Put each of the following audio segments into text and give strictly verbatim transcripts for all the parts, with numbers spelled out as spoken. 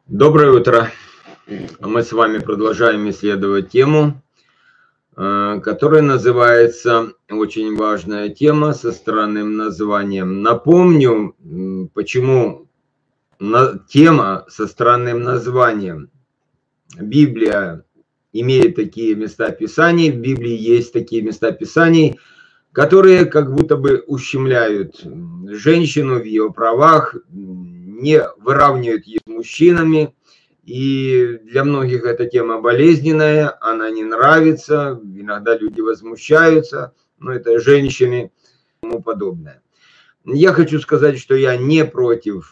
Доброе утро. Мы с вами продолжаем исследовать тему, которая называется, очень важная тема со странным названием. Напомню, почему тема со странным названием. Библия имеет такие места Писаний, в Библии есть такие места Писаний, которые как будто бы ущемляют женщину в ее правах, не выравнивают ее с мужчинами. И для многих эта тема болезненная, она не нравится, иногда люди возмущаются, но это женщины и тому подобное. Я хочу сказать, что я не против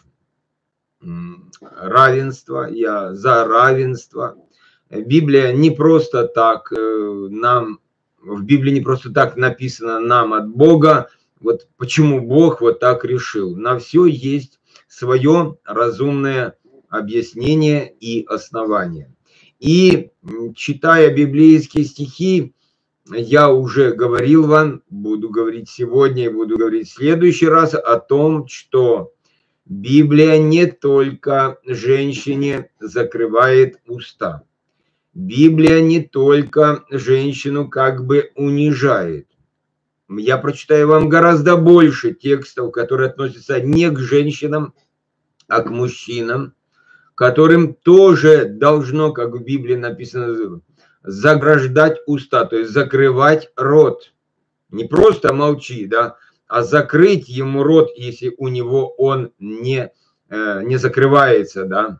равенства, я за равенство. Библия не просто так нам, в Библии не просто так написано нам от Бога, вот почему Бог вот так решил. На все есть свое разумное объяснение и основание. И читая библейские стихи, я уже говорил вам, буду говорить сегодня и буду говорить в следующий раз о том, что Библия не только женщине закрывает уста. Библия не только женщину как бы унижает. Я прочитаю вам гораздо больше текстов, которые относятся не к женщинам, а к мужчинам, которым тоже должно, как в Библии написано, заграждать уста, то есть закрывать рот. Не просто молчи, да, а закрыть ему рот, если у него он не, не закрывается, да.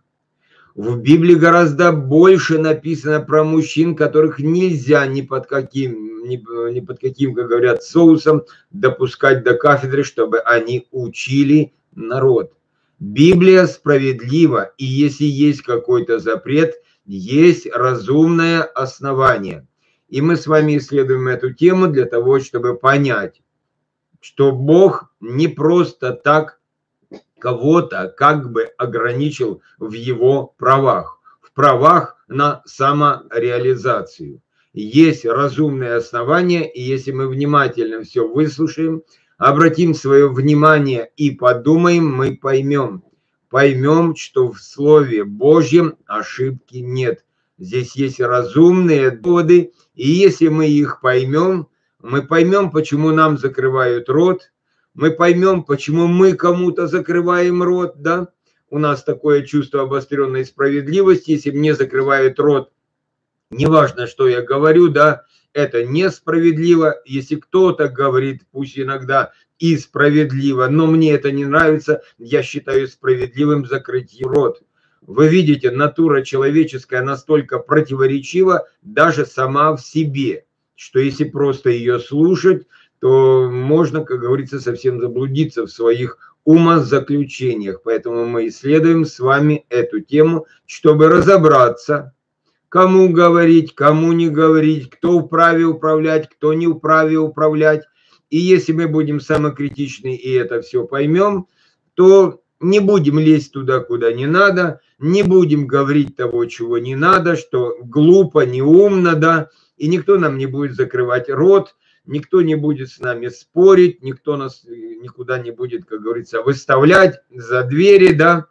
В Библии гораздо больше написано про мужчин, которых нельзя ни под каким, ни, ни под каким, как говорят, соусом допускать до кафедры, чтобы они учили народ. Библия справедлива, и если есть какой-то запрет, есть разумное основание. И мы с вами исследуем эту тему для того, чтобы понять, что Бог не просто так кого-то как бы ограничил в его правах, в правах на самореализацию. Есть разумные основания, и если мы внимательно все выслушаем, обратим свое внимание и подумаем, мы поймем, поймем, что в Слове Божьем ошибки нет. Здесь есть разумные доводы, и если мы их поймем, мы поймем, почему нам закрывают рот, мы поймем, почему мы кому-то закрываем рот, да? У нас такое чувство обостренной справедливости, если мне закрывают рот, неважно, что я говорю, да, это несправедливо. Если кто-то говорит, пусть иногда и справедливо, но мне это не нравится, я считаю справедливым закрыть рот. Вы видите, натура человеческая настолько противоречива даже сама в себе, что если просто ее слушать, то можно, как говорится, совсем заблудиться в своих умозаключениях. Поэтому мы исследуем с вами эту тему, чтобы разобраться, кому говорить, кому не говорить, кто вправе управлять, кто не вправе управлять. И если мы будем самокритичны и это все поймем, то не будем лезть туда, куда не надо, не будем говорить того, чего не надо, что глупо, неумно, да, и никто нам не будет закрывать рот, никто не будет с нами спорить, никто нас никуда не будет, как говорится, выставлять за двери, да.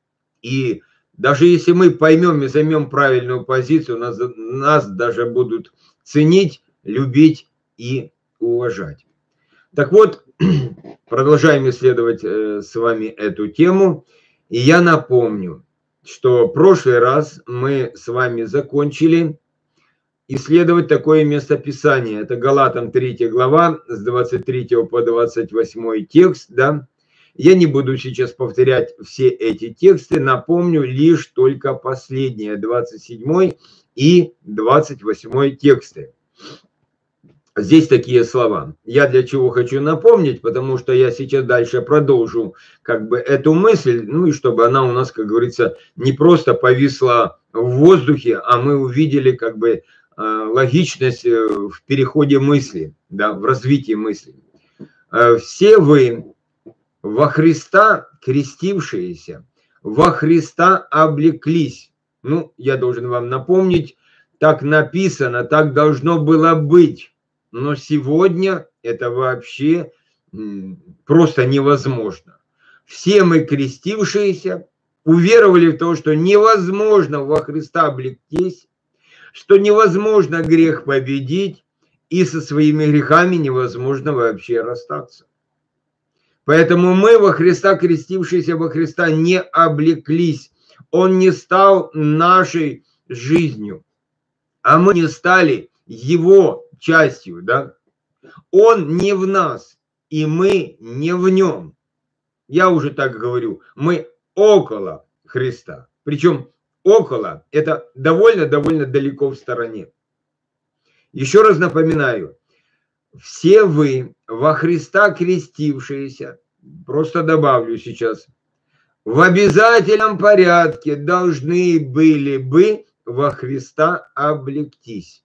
И даже если мы поймем и займем правильную позицию, нас, нас даже будут ценить, любить и уважать. Так вот, продолжаем исследовать с вами эту тему. И я напомню, что в прошлый раз мы с вами закончили исследовать такое местописание. Это Галатам третья глава, с двадцать третьего по двадцать восьмой текст, да. Я не буду сейчас повторять все эти тексты, напомню лишь только последние, двадцать седьмой и двадцать восьмой тексты. Здесь такие слова. Я для чего хочу напомнить, потому что я сейчас дальше продолжу как бы эту мысль, ну и чтобы она у нас, как говорится, не просто повисла в воздухе, а мы увидели как бы логичность в переходе мысли, да, в развитии мысли. Все вы во Христа крестившиеся, во Христа облеклись. Ну, я должен вам напомнить, так написано, так должно было быть. Но сегодня это вообще просто невозможно. Все мы крестившиеся уверовали в то, что невозможно во Христа облектись, что невозможно грех победить, и со своими грехами невозможно вообще расстаться. Поэтому мы во Христа, крестившиеся во Христа, не облеклись. Он не стал нашей жизнью, а мы не стали его частью, да? Он не в нас, и мы не в нем. Я уже так говорю, мы около Христа. Причем около – это довольно-довольно далеко в стороне. Еще раз напоминаю, все вы во Христа крестившиеся, просто добавлю сейчас, в обязательном порядке должны были бы во Христа облектись.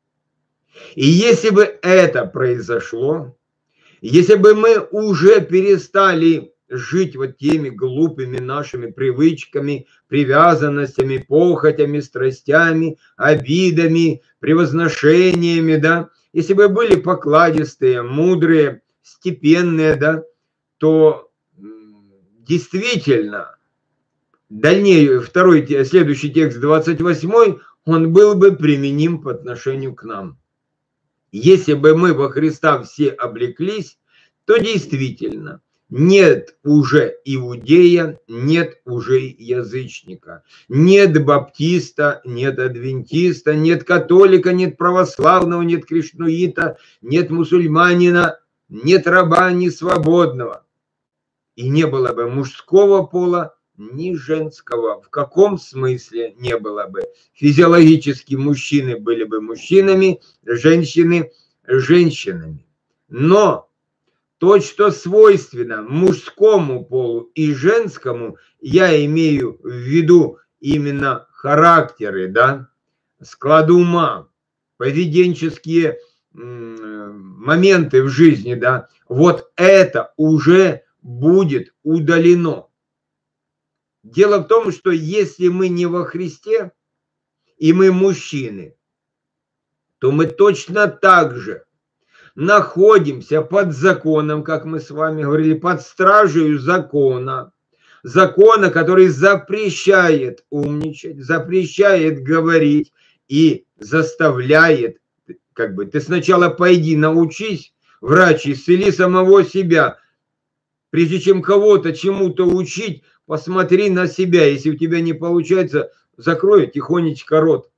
И если бы это произошло, если бы мы уже перестали жить вот теми глупыми нашими привычками, привязанностями, похотями, страстями, обидами, превозношениями, да, если бы были покладистые, мудрые, степенные, да, то действительно дальнее, второй, следующий текст, двадцать восьмой, он был бы применим по отношению к нам. Если бы мы во Христа все облеклись, то действительно нет уже иудея, нет уже язычника, нет баптиста, нет адвентиста, нет католика, нет православного, нет кришнуита, нет мусульманина, нет раба, ни свободного. И не было бы мужского пола, ни женского. В каком смысле не было бы? Физиологически мужчины были бы мужчинами, женщины женщинами. Но то, что свойственно мужскому полу и женскому, я имею в виду именно характеры, да, склад ума, поведенческие моменты в жизни, да, вот это уже будет удалено. Дело в том, что если мы не во Христе, и мы мужчины, то мы точно так же находимся под законом, как мы с вами говорили, под стражей закона. Закона, который запрещает умничать, запрещает говорить и заставляет, как бы, ты сначала пойди научись, врач, исцели самого себя. Прежде чем кого-то чему-то учить, посмотри на себя. Если у тебя не получается, закрой тихонечко рот.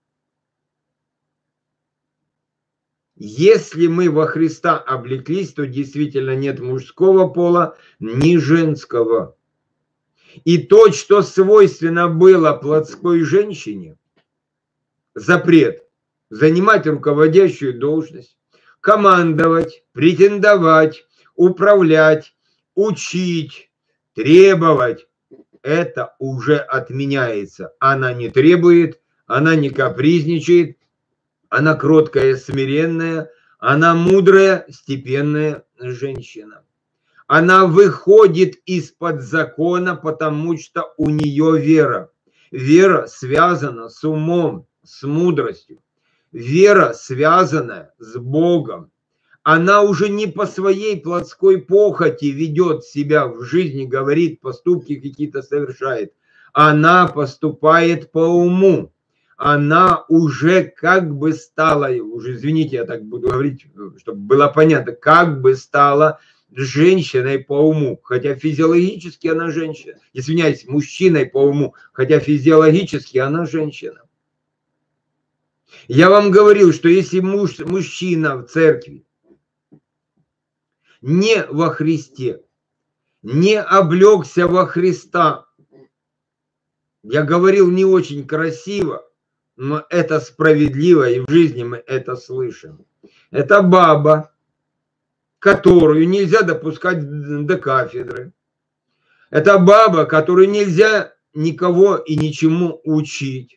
Если мы во Христа облеклись, то действительно нет мужского пола, ни женского. И то, что свойственно было плотской женщине, запрет занимать руководящую должность, командовать, претендовать, управлять, учить, требовать, это уже отменяется. Она не требует, она не капризничает, она кроткая, смиренная, она мудрая, степенная женщина. Она выходит из-под закона, потому что у нее вера. Вера связана с умом, с мудростью. Вера связана с Богом. Она уже не по своей плотской похоти ведет себя в жизни, говорит, поступки какие-то совершает. Она поступает по уму. Она уже как бы стала, уже извините, я так буду говорить, чтобы было понятно, как бы стала женщиной по уму, хотя физиологически она женщина. Извиняюсь, мужчиной по уму, хотя физиологически она женщина. Я вам говорил, что если муж, мужчина в церкви не во Христе, не облегся во Христа, я говорил не очень красиво, но это справедливо, и в жизни мы это слышим. Это баба, которую нельзя допускать до кафедры. Это баба, которую нельзя никого и ничему учить.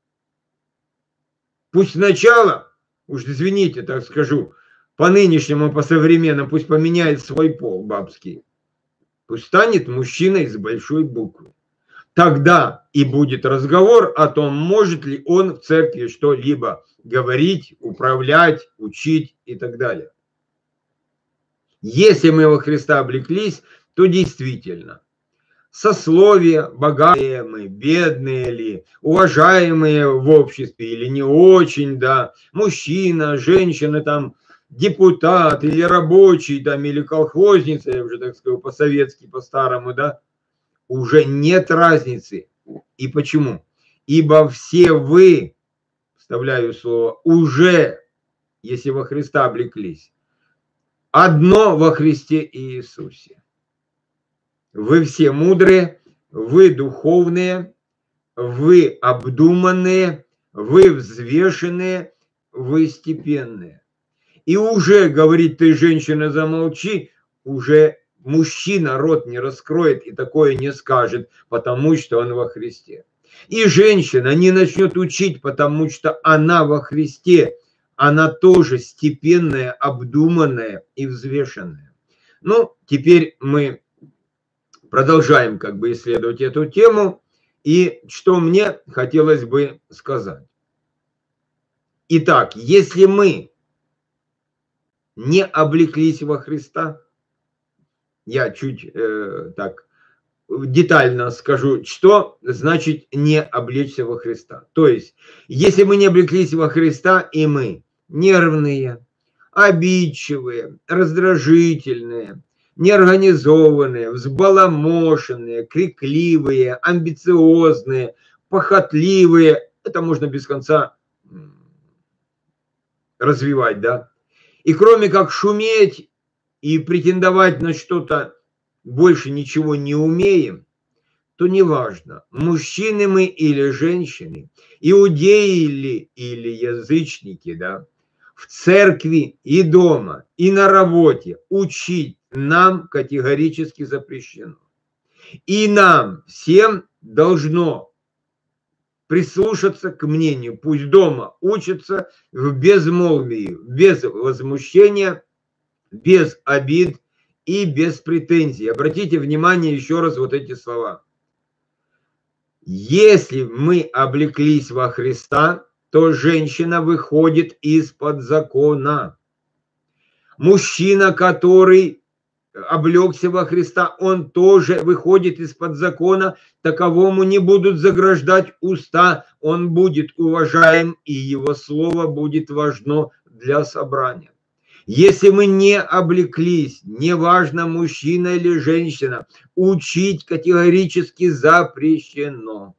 Пусть сначала, уж извините, так скажу, по нынешнему, по современному, пусть поменяет свой пол бабский. Пусть станет мужчиной с большой буквы. Тогда и будет разговор о том, может ли он в церкви что-либо говорить, управлять, учить и так далее. Если мы во Христа облеклись, то действительно сословие, богатые мы, бедные ли, уважаемые в обществе или не очень, да, мужчина, женщина, там, депутат или рабочий, там, или колхозница, я уже так скажу, по-советски, по-старому, да, уже нет разницы. И почему? Ибо все вы, вставляю слово, уже, если во Христа облеклись, одно во Христе Иисусе. Вы все мудрые, вы духовные, вы обдуманные, вы взвешенные, вы степенные. И уже, говорит, ты, женщина, замолчи, уже мужчина рот не раскроет и такое не скажет, потому что он во Христе. И женщина не начнет учить, потому что она во Христе. Она тоже степенная, обдуманная и взвешенная. Ну, теперь мы продолжаем как бы исследовать эту тему. И что мне хотелось бы сказать. Итак, если мы не облеклись во Христа, я чуть э, так детально скажу, что значит не облечься во Христа. То есть, если мы не облеклись во Христа, и мы нервные, обидчивые, раздражительные, неорганизованные, взбаламошенные, крикливые, амбициозные, похотливые, это можно без конца развивать, да. И кроме как шуметь и претендовать на что-то, больше ничего не умеем, то неважно, мужчины мы или женщины, иудеи ли или язычники, да, в церкви и дома, и на работе учить нам категорически запрещено. И нам всем должно прислушаться к мнению, пусть дома учатся в безмолвии, без возмущения, без обид и без претензий. Обратите внимание еще раз вот эти слова. Если мы облеклись во Христа, то женщина выходит из-под закона. Мужчина, который облегся во Христа, он тоже выходит из-под закона, таковому не будут заграждать уста, он будет уважаем, и его слово будет важно для собрания. Если мы не облеклись, неважно, мужчина или женщина, учить категорически запрещено.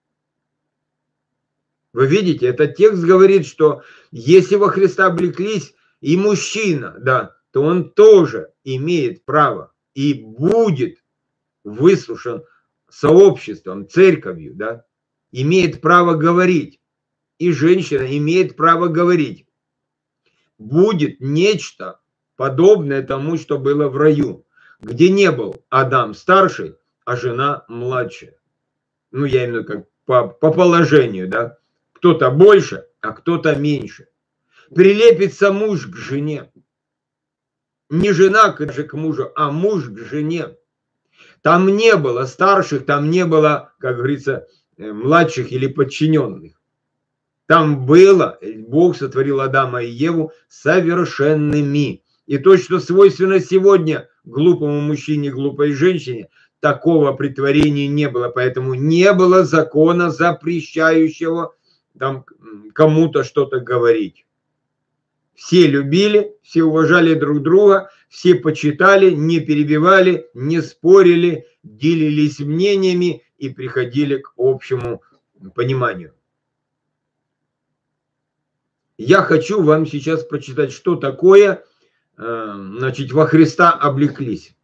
Вы видите, этот текст говорит, что если во Христа облеклись и мужчина, да, то он тоже имеет право и будет выслушан сообществом, церковью, да, имеет право говорить. И женщина имеет право говорить. Будет нечто подобное тому, что было в раю, где не был Адам старший, а жена младшая. Ну, я имею в виду как по, по положению, да. Кто-то больше, а кто-то меньше. Прилепится муж к жене. Не жена к мужу, а муж к жене. Там не было старших, там не было, как говорится, младших или подчиненных. Там было, Бог сотворил Адама и Еву совершенными. И то, что свойственно сегодня глупому мужчине, глупой женщине, такого претворения не было. Поэтому не было закона, запрещающего там кому-то что-то говорить. Все любили, все уважали друг друга, все почитали, не перебивали, не спорили, делились мнениями и приходили к общему пониманию. Я хочу вам сейчас прочитать, что такое, значит, во Христа облеклись.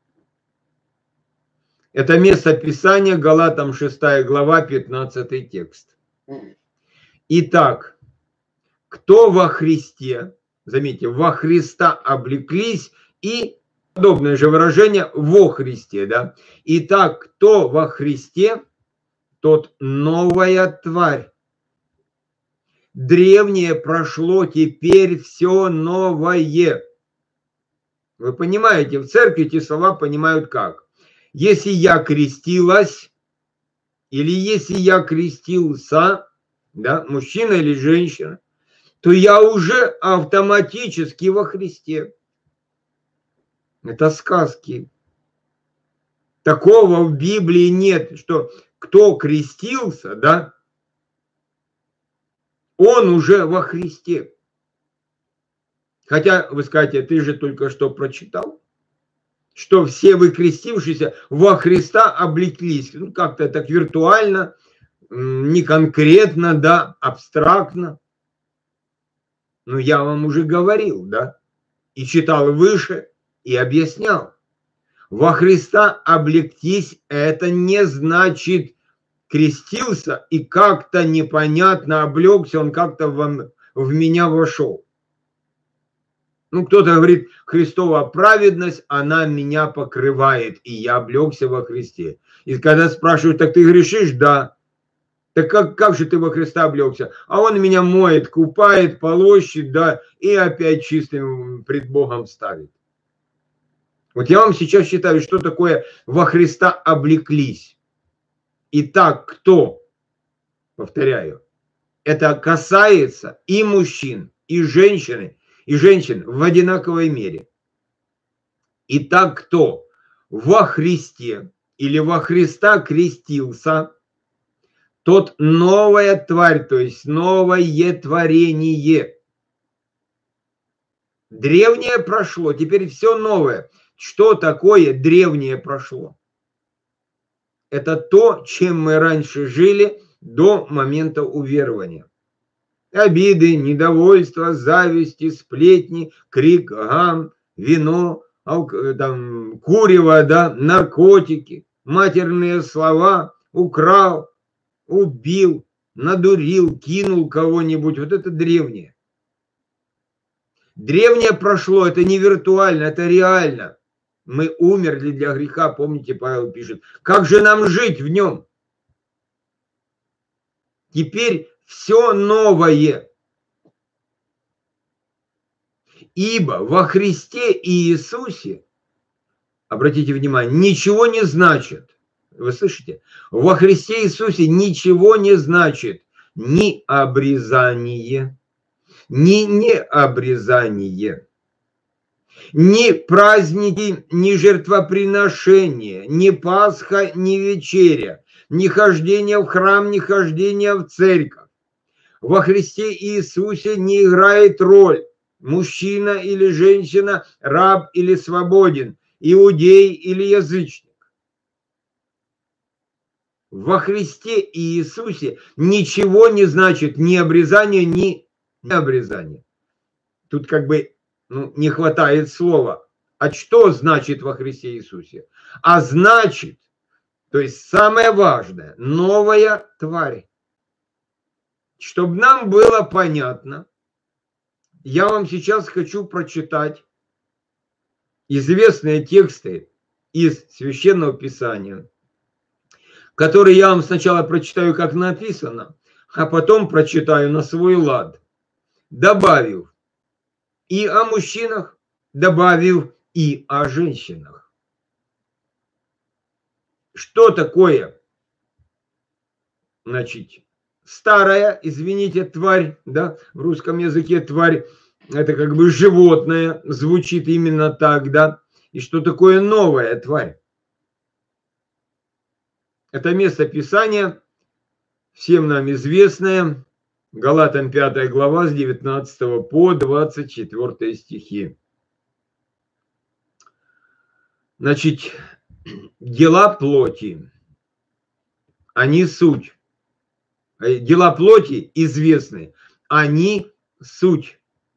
Это место Писания, Галатам шестая глава, пятнадцатый текст. Итак, кто во Христе, заметьте, во Христа облеклись, и подобное же выражение во Христе, да. Итак, кто во Христе, тот новая тварь. Древнее прошло, теперь все новое. Вы понимаете, в церкви эти слова понимают как? Если я крестилась, или если я крестился, да, мужчина или женщина, то я уже автоматически во Христе. Это сказки. Такого в Библии нет, что кто крестился, да, он уже во Христе. Хотя вы скажете, ты же только что прочитал, что все вы крестившиеся во Христа облеклись. Ну, как-то так виртуально, не конкретно, да, абстрактно. Но я вам уже говорил, да, и читал выше, и объяснял. Во Христа облектись – это не значит крестился и как-то непонятно облегся, он как-то в, в меня вошел. Ну, кто-то говорит, Христова праведность, она меня покрывает, и я облегся во Христе. И когда спрашивают, так ты грешишь? Да. Так как, как же ты во Христа облегся? А он меня моет, купает, полощет, да, и опять чистым пред Богом ставит. Вот я вам сейчас считаю, что такое во Христа облеклись. Итак, кто? Повторяю, это касается и мужчин, и женщин, и женщин в одинаковой мере. Итак, кто во Христе или во Христа крестился, тот новая тварь, то есть новое творение. Древнее прошло, теперь все новое. Что такое древнее прошло? Это то, чем мы раньше жили до момента уверования. Обиды, недовольство, зависти, сплетни, крик, гам, вино, там, курево, да, наркотики, матерные слова, украл, убил, надурил, кинул кого-нибудь. Вот это древнее. Древнее прошло, это не виртуально, это реально. Мы умерли для греха, помните, Павел пишет. Как же нам жить в нем? Теперь все новое. Ибо во Христе и Иисусе, обратите внимание, ничего не значит. Вы слышите? Во Христе Иисусе ничего не значит ни обрезание, ни необрезание, ни праздники, ни жертвоприношения, ни Пасха, ни вечеря, ни хождение в храм, ни хождение в церковь. Во Христе Иисусе не играет роль мужчина или женщина, раб или свободен, иудей или язычник. Во Христе Иисусе ничего не значит ни обрезание, ни необрезание. Тут как бы ну, не хватает слова. А что значит во Христе Иисусе? А значит, то есть самое важное, новая тварь. Чтобы нам было понятно, я вам сейчас хочу прочитать известные тексты из Священного Писания, которые я вам сначала прочитаю, как написано, а потом прочитаю на свой лад, добавив и о мужчинах, добавив и о женщинах. Что такое, значит, старая, извините, тварь, да, в русском языке тварь, это как бы животное, звучит именно так, да, и что такое новая тварь? Это место Писания, всем нам известное, Галатам пятая глава с девятнадцатого по двадцать четвёртый стихи. Значит, дела плоти, они суть. Дела плоти известны, они суть.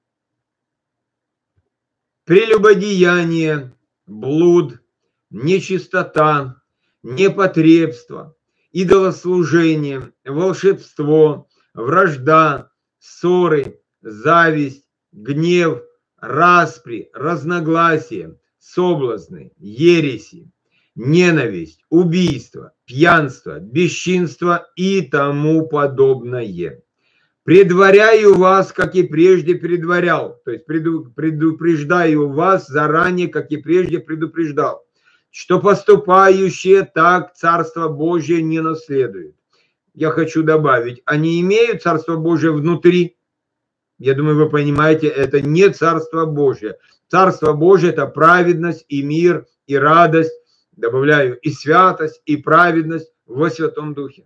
Прелюбодеяние, блуд, нечистота, непотребство, идолослужение, волшебство, вражда, ссоры, зависть, гнев, распри, разногласия, соблазны, ереси, ненависть, убийство, пьянство, бесчинство и тому подобное. Предваряю вас, как и прежде предварял, то есть предупреждаю вас заранее, как и прежде предупреждал, что поступающие так Царство Божие не наследуют. Я хочу добавить, они имеют Царство Божие внутри. Я думаю, вы понимаете, это не Царство Божие. Царство Божие – это праведность и мир, и радость, добавляю, и святость, и праведность во Святом Духе.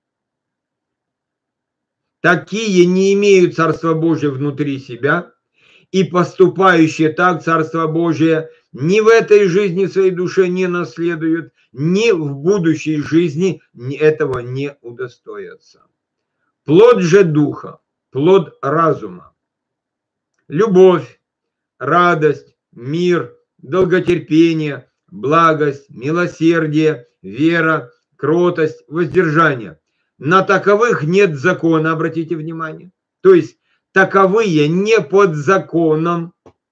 Такие не имеют Царства Божия внутри себя, и поступающие так Царство Божие ни в этой жизни своей душе не наследуют, ни в будущей жизни этого не удостоятся. Плод же Духа, плод разума, любовь, радость, мир, долготерпение, благость, милосердие, вера, кротость, воздержание. На таковых нет закона, обратите внимание. То есть таковые не под законом.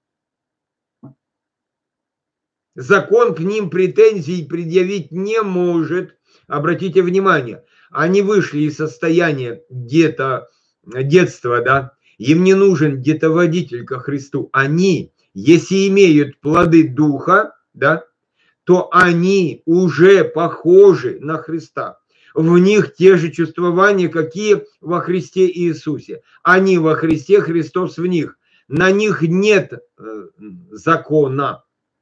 Закон к ним претензий предъявить не может. Обратите внимание, они вышли из состояния где-то детства, да, им не нужен где-то водитель ко Христу. Они, если имеют плоды Духа, да, то они уже похожи на Христа. В них те же чувствования, какие во Христе Иисусе. Они во Христе, Христос в них. На них нет э, закона.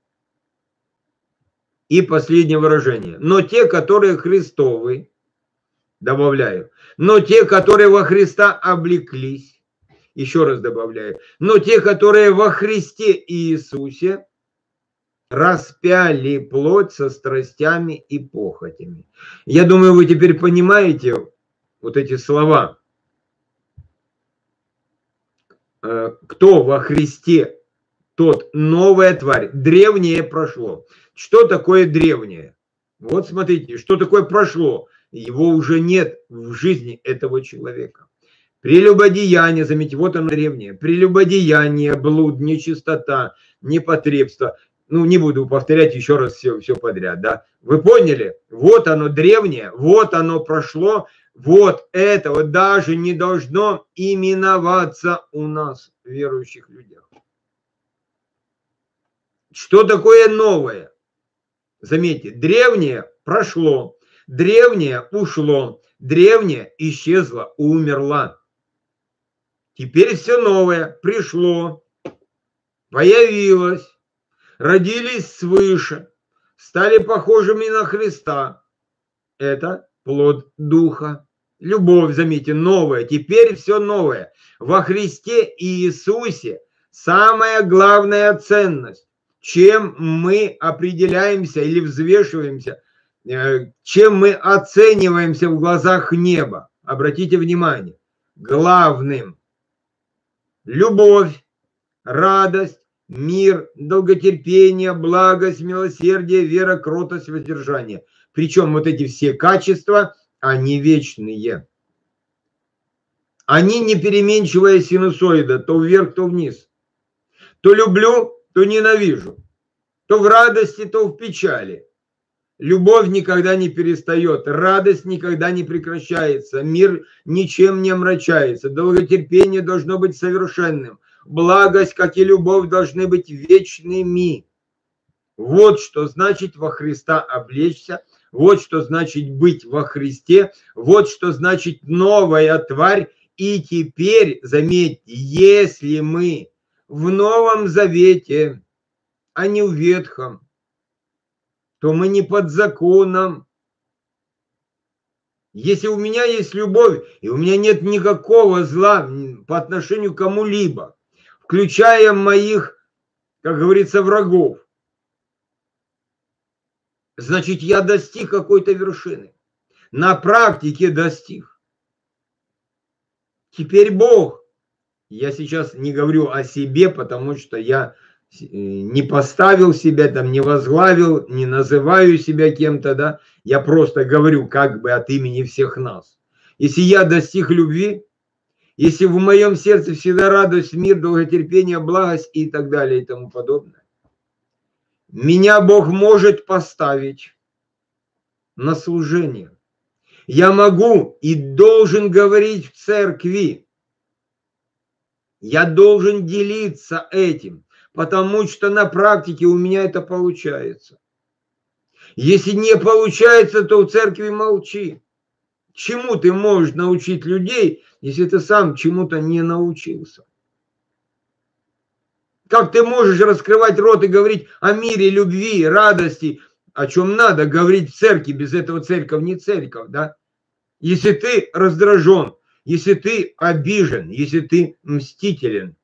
И последнее выражение. Но те, которые Христовы, добавляю, но те, которые во Христа облеклись, еще раз добавляю, но те, которые во Христе Иисусе, распяли плоть со страстями и похотями. Я думаю, вы теперь понимаете вот эти слова. Кто во Христе, тот новая тварь. Древнее прошло. Что такое древнее? Вот смотрите, что такое прошло. Его уже нет в жизни этого человека. Прелюбодеяние, заметьте, вот оно древнее. Прелюбодеяние, блуд, нечистота, непотребство. Ну, не буду повторять еще раз все, все подряд, да. Вы поняли? Вот оно древнее, вот оно прошло, вот этого даже не должно именоваться у нас, верующих людях. Что такое новое? Заметьте, древнее прошло, древнее ушло, древнее исчезло, умерло. Теперь все новое пришло, появилось. Родились свыше, стали похожими на Христа. Это плод Духа. Любовь, заметьте, новая. Теперь все новое. Во Христе Иисусе самая главная ценность. Чем мы определяемся или взвешиваемся, чем мы оцениваемся в глазах неба. Обратите внимание. Главным. Любовь, радость, мир, долготерпение, благость, милосердие, вера, кротость, воздержание. Причем вот эти все качества, они вечные. Они не переменчивая синусоида, то вверх, то вниз. То люблю, то ненавижу. То в радости, то в печали. Любовь никогда не перестает, радость никогда не прекращается, мир ничем не омрачается, долготерпение должно быть совершенным. Благость, как и любовь, должны быть вечными. Вот что значит во Христа облечься, вот что значит быть во Христе, вот что значит новая тварь. И теперь, заметьте, если мы в Новом Завете, а не в Ветхом, то мы не под законом. Если у меня есть любовь, и у меня нет никакого зла по отношению к кому-либо, включая моих, как говорится, врагов, значит, я достиг какой-то вершины. На практике достиг. Теперь Бог. Я сейчас не говорю о себе, потому что я не поставил себя, там, не возглавил, не называю себя кем-то, да. Я просто говорю как бы от имени всех нас. Если я достиг любви, если в моем сердце всегда радость, мир, долготерпение, благость и так далее и тому подобное, меня Бог может поставить на служение. Я могу и должен говорить в церкви. Я должен делиться этим, потому что на практике у меня это получается. Если не получается, то в церкви молчи. Чему ты можешь научить людей, если ты сам чему-то не научился? Как ты можешь раскрывать рот и говорить о мире, любви, радости, о чем надо говорить в церкви, без этого церковь не церковь, да? Если ты раздражен, если ты обижен, если ты мстителен,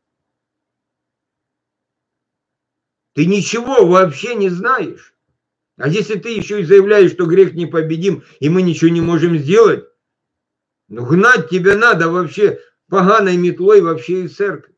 ты ничего вообще не знаешь. А если ты еще и заявляешь, что грех непобедим, и мы ничего не можем сделать, ну гнать тебя надо вообще поганой метлой вообще из церкви.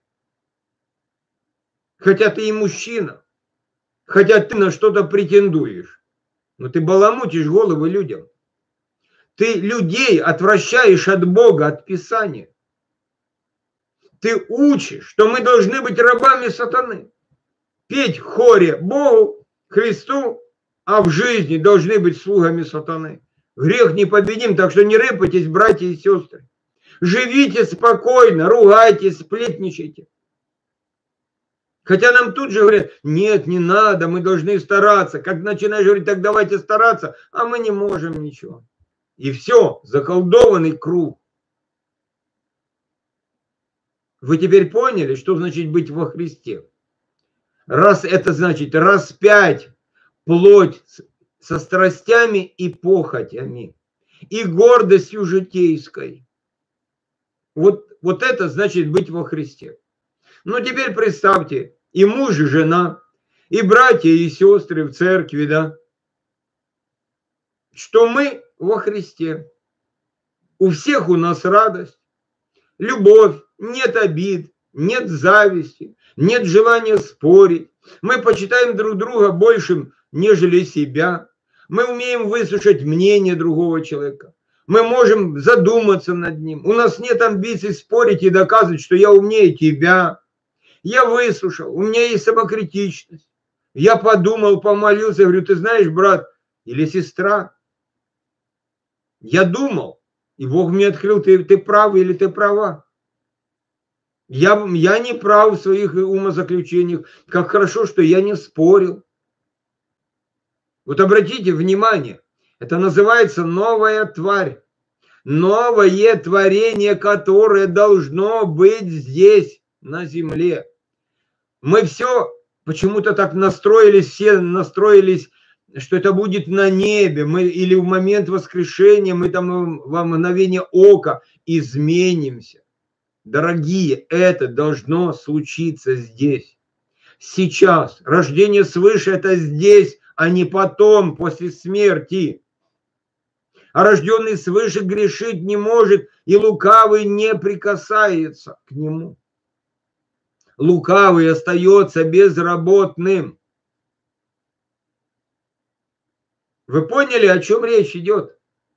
Хотя ты и мужчина, хотя ты на что-то претендуешь, но ты баламутишь головы людям. Ты людей отвращаешь от Бога, от Писания. Ты учишь, что мы должны быть рабами сатаны. Петь в хоре Богу, Христу, а в жизни должны быть слугами сатаны. Грех непобедим, так что не рыпайтесь, братья и сестры. Живите спокойно, ругайтесь, сплетничайте. Хотя нам тут же говорят, нет, не надо, мы должны стараться. Как начинаешь говорить, так давайте стараться, а мы не можем ничего. И все, заколдованный круг. Вы теперь поняли, что значит быть во Христе? Раз это значит распять плоть со страстями и похотями, и гордостью житейской. Вот, вот это значит быть во Христе. Ну теперь представьте, и муж, и жена, и братья, и сестры в церкви, да, что мы во Христе. У всех у нас радость, любовь, нет обид, нет зависти, нет желания спорить. Мы почитаем друг друга большим, нежели себя. Мы умеем выслушать мнение другого человека. Мы можем задуматься над ним. У нас нет амбиций спорить и доказывать, что я умнее тебя. Я выслушал, у меня есть самокритичность. Я подумал, помолился, говорю, ты знаешь, брат или сестра, я думал, и Бог мне открыл, ты, ты прав или ты права. Я, я не прав в своих умозаключениях. Как хорошо, что я не спорил. Вот обратите внимание, это называется новая тварь. Новое творение, которое должно быть здесь, на земле. Мы все почему-то так настроились, все настроились, что это будет на небе, мы, или в момент воскрешения мы там во мгновение ока изменимся. Дорогие, это должно случиться здесь. Сейчас. Рождение свыше это здесь, а не потом, после смерти. А рожденный свыше грешить не может, и лукавый не прикасается к нему. Лукавый остается безработным. Вы поняли, о чем речь идет?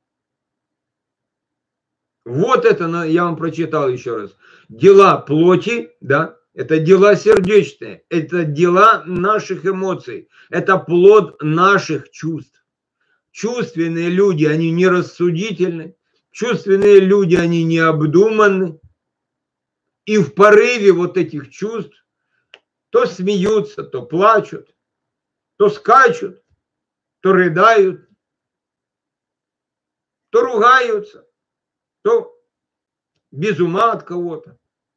Вот это я вам прочитал еще раз. Дела плоти, да, это дела сердечные, это дела наших эмоций, это плод наших чувств. Чувственные люди, они нерассудительны, чувственные люди, они необдуманны. И в порыве вот этих чувств то смеются, то плачут, то скачут, то рыдают, то ругаются, то без ума от кого-то.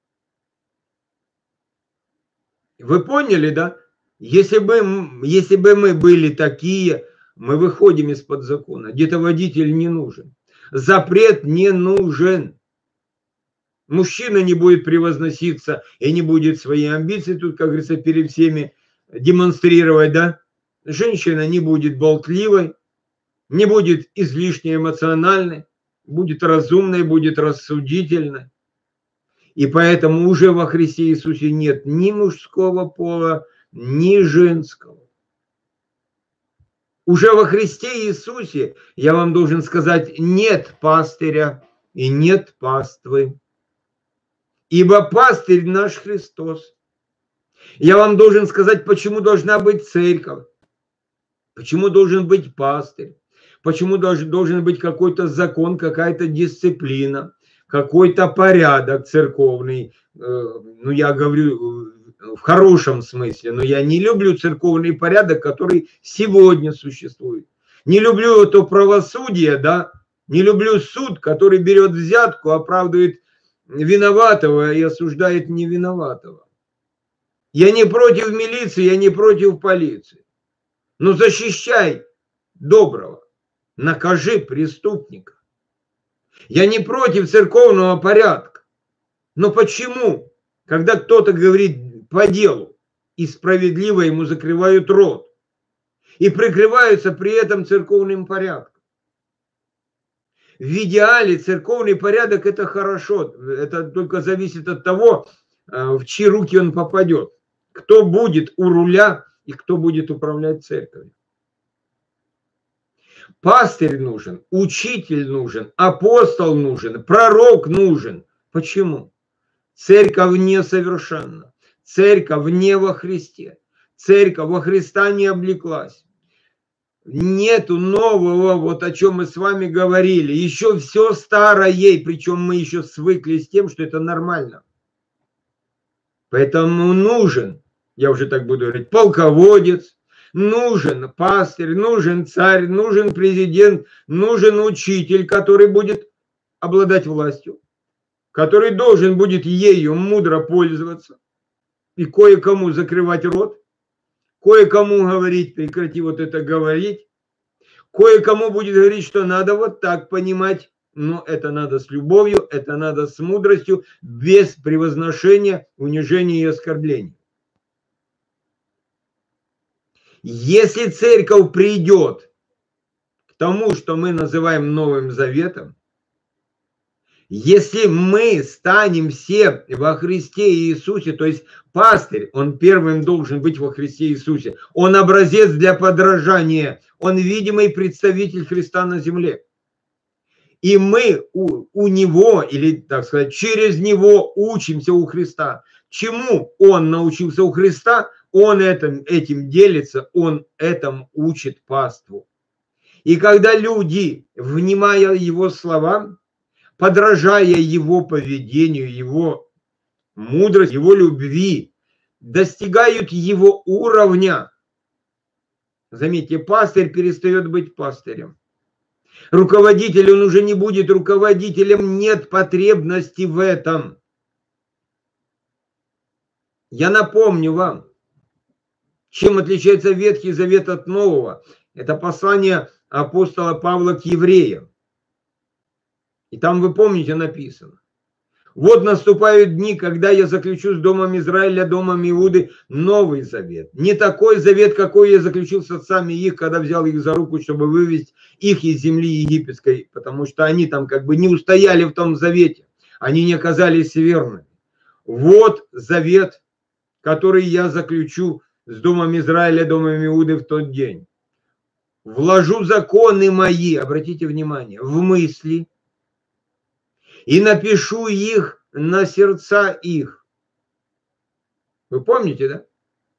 Вы поняли, да? Если бы, если бы мы были такие, мы выходим из-под закона. Где-то водитель не нужен. Запрет не нужен. Мужчина не будет превозноситься и не будет свои амбиции тут, как говорится, перед всеми демонстрировать, да? Женщина не будет болтливой, не будет излишне эмоциональной, будет разумной, будет рассудительной. И поэтому уже во Христе Иисусе нет ни мужского пола, ни женского. Уже во Христе Иисусе, я вам должен сказать, нет пастыря и нет паствы. Ибо пастырь наш Христос. Я вам должен сказать, почему должна быть церковь, почему должен быть пастырь, почему должен, должен быть какой-то закон, какая-то дисциплина, какой-то порядок церковный. Ну, я говорю в хорошем смысле, но я не люблю церковный порядок, который сегодня существует. Не люблю это правосудие, да, не люблю суд, который берет взятку, оправдывает виноватого и осуждает невиноватого. Я не против милиции, я не против полиции. Но защищай доброго. Накажи преступника. Я не против церковного порядка. Но почему, когда кто-то говорит по делу, и справедливо ему закрывают рот, и прикрываются при этом церковным порядком? В идеале церковный порядок – это хорошо. Это только зависит от того, в чьи руки он попадет. Кто будет у руля и кто будет управлять церковью. Пастырь нужен, учитель нужен, апостол нужен, пророк нужен. Почему? Церковь несовершенна. Церковь не во Христе. Церковь во Христа не облеклась. Нету нового, вот о чем мы с вами говорили. Еще все старое, причем мы еще свыклись с тем, что это нормально. Поэтому нужен, я уже так буду говорить, полководец, нужен пастырь, нужен царь, нужен президент, нужен учитель, который будет обладать властью, который должен будет ею мудро пользоваться и кое-кому закрывать рот, кое-кому говорить, прекрати вот это говорить, кое-кому будет говорить, что надо вот так понимать, но это надо с любовью, это надо с мудростью, без превозношения, унижения и оскорблений. Если церковь придет к тому, что мы называем Новым Заветом, если мы станем все во Христе Иисусе, то есть пастырь, он первым должен быть во Христе Иисусе, он образец для подражания, он видимый представитель Христа на земле. И мы у, у него, или так сказать, через него учимся у Христа. Чему он научился у Христа, он этим, этим делится, он этому учит паству. И когда люди, внимая его словам, подражая его поведению, его мудрости, его любви, достигают его уровня. Заметьте, пастырь перестает быть пастырем. Руководитель, он уже не будет руководителем, нет потребности в этом. Я напомню вам, чем отличается Ветхий Завет от Нового. Это послание апостола Павла к евреям. И там, вы помните, написано: вот наступают дни, когда я заключу с домом Израиля, домом Иуды новый завет. Не такой завет, какой я заключил с отцами их, когда взял их за руку, чтобы вывести их из земли египетской, потому что они там как бы не устояли в том завете, они не оказались верными. Вот завет, который я заключу с домом Израиля, домом Иуды в тот день. Вложу законы мои, обратите внимание, в мысли, и напишу их на сердца их. Вы помните, да?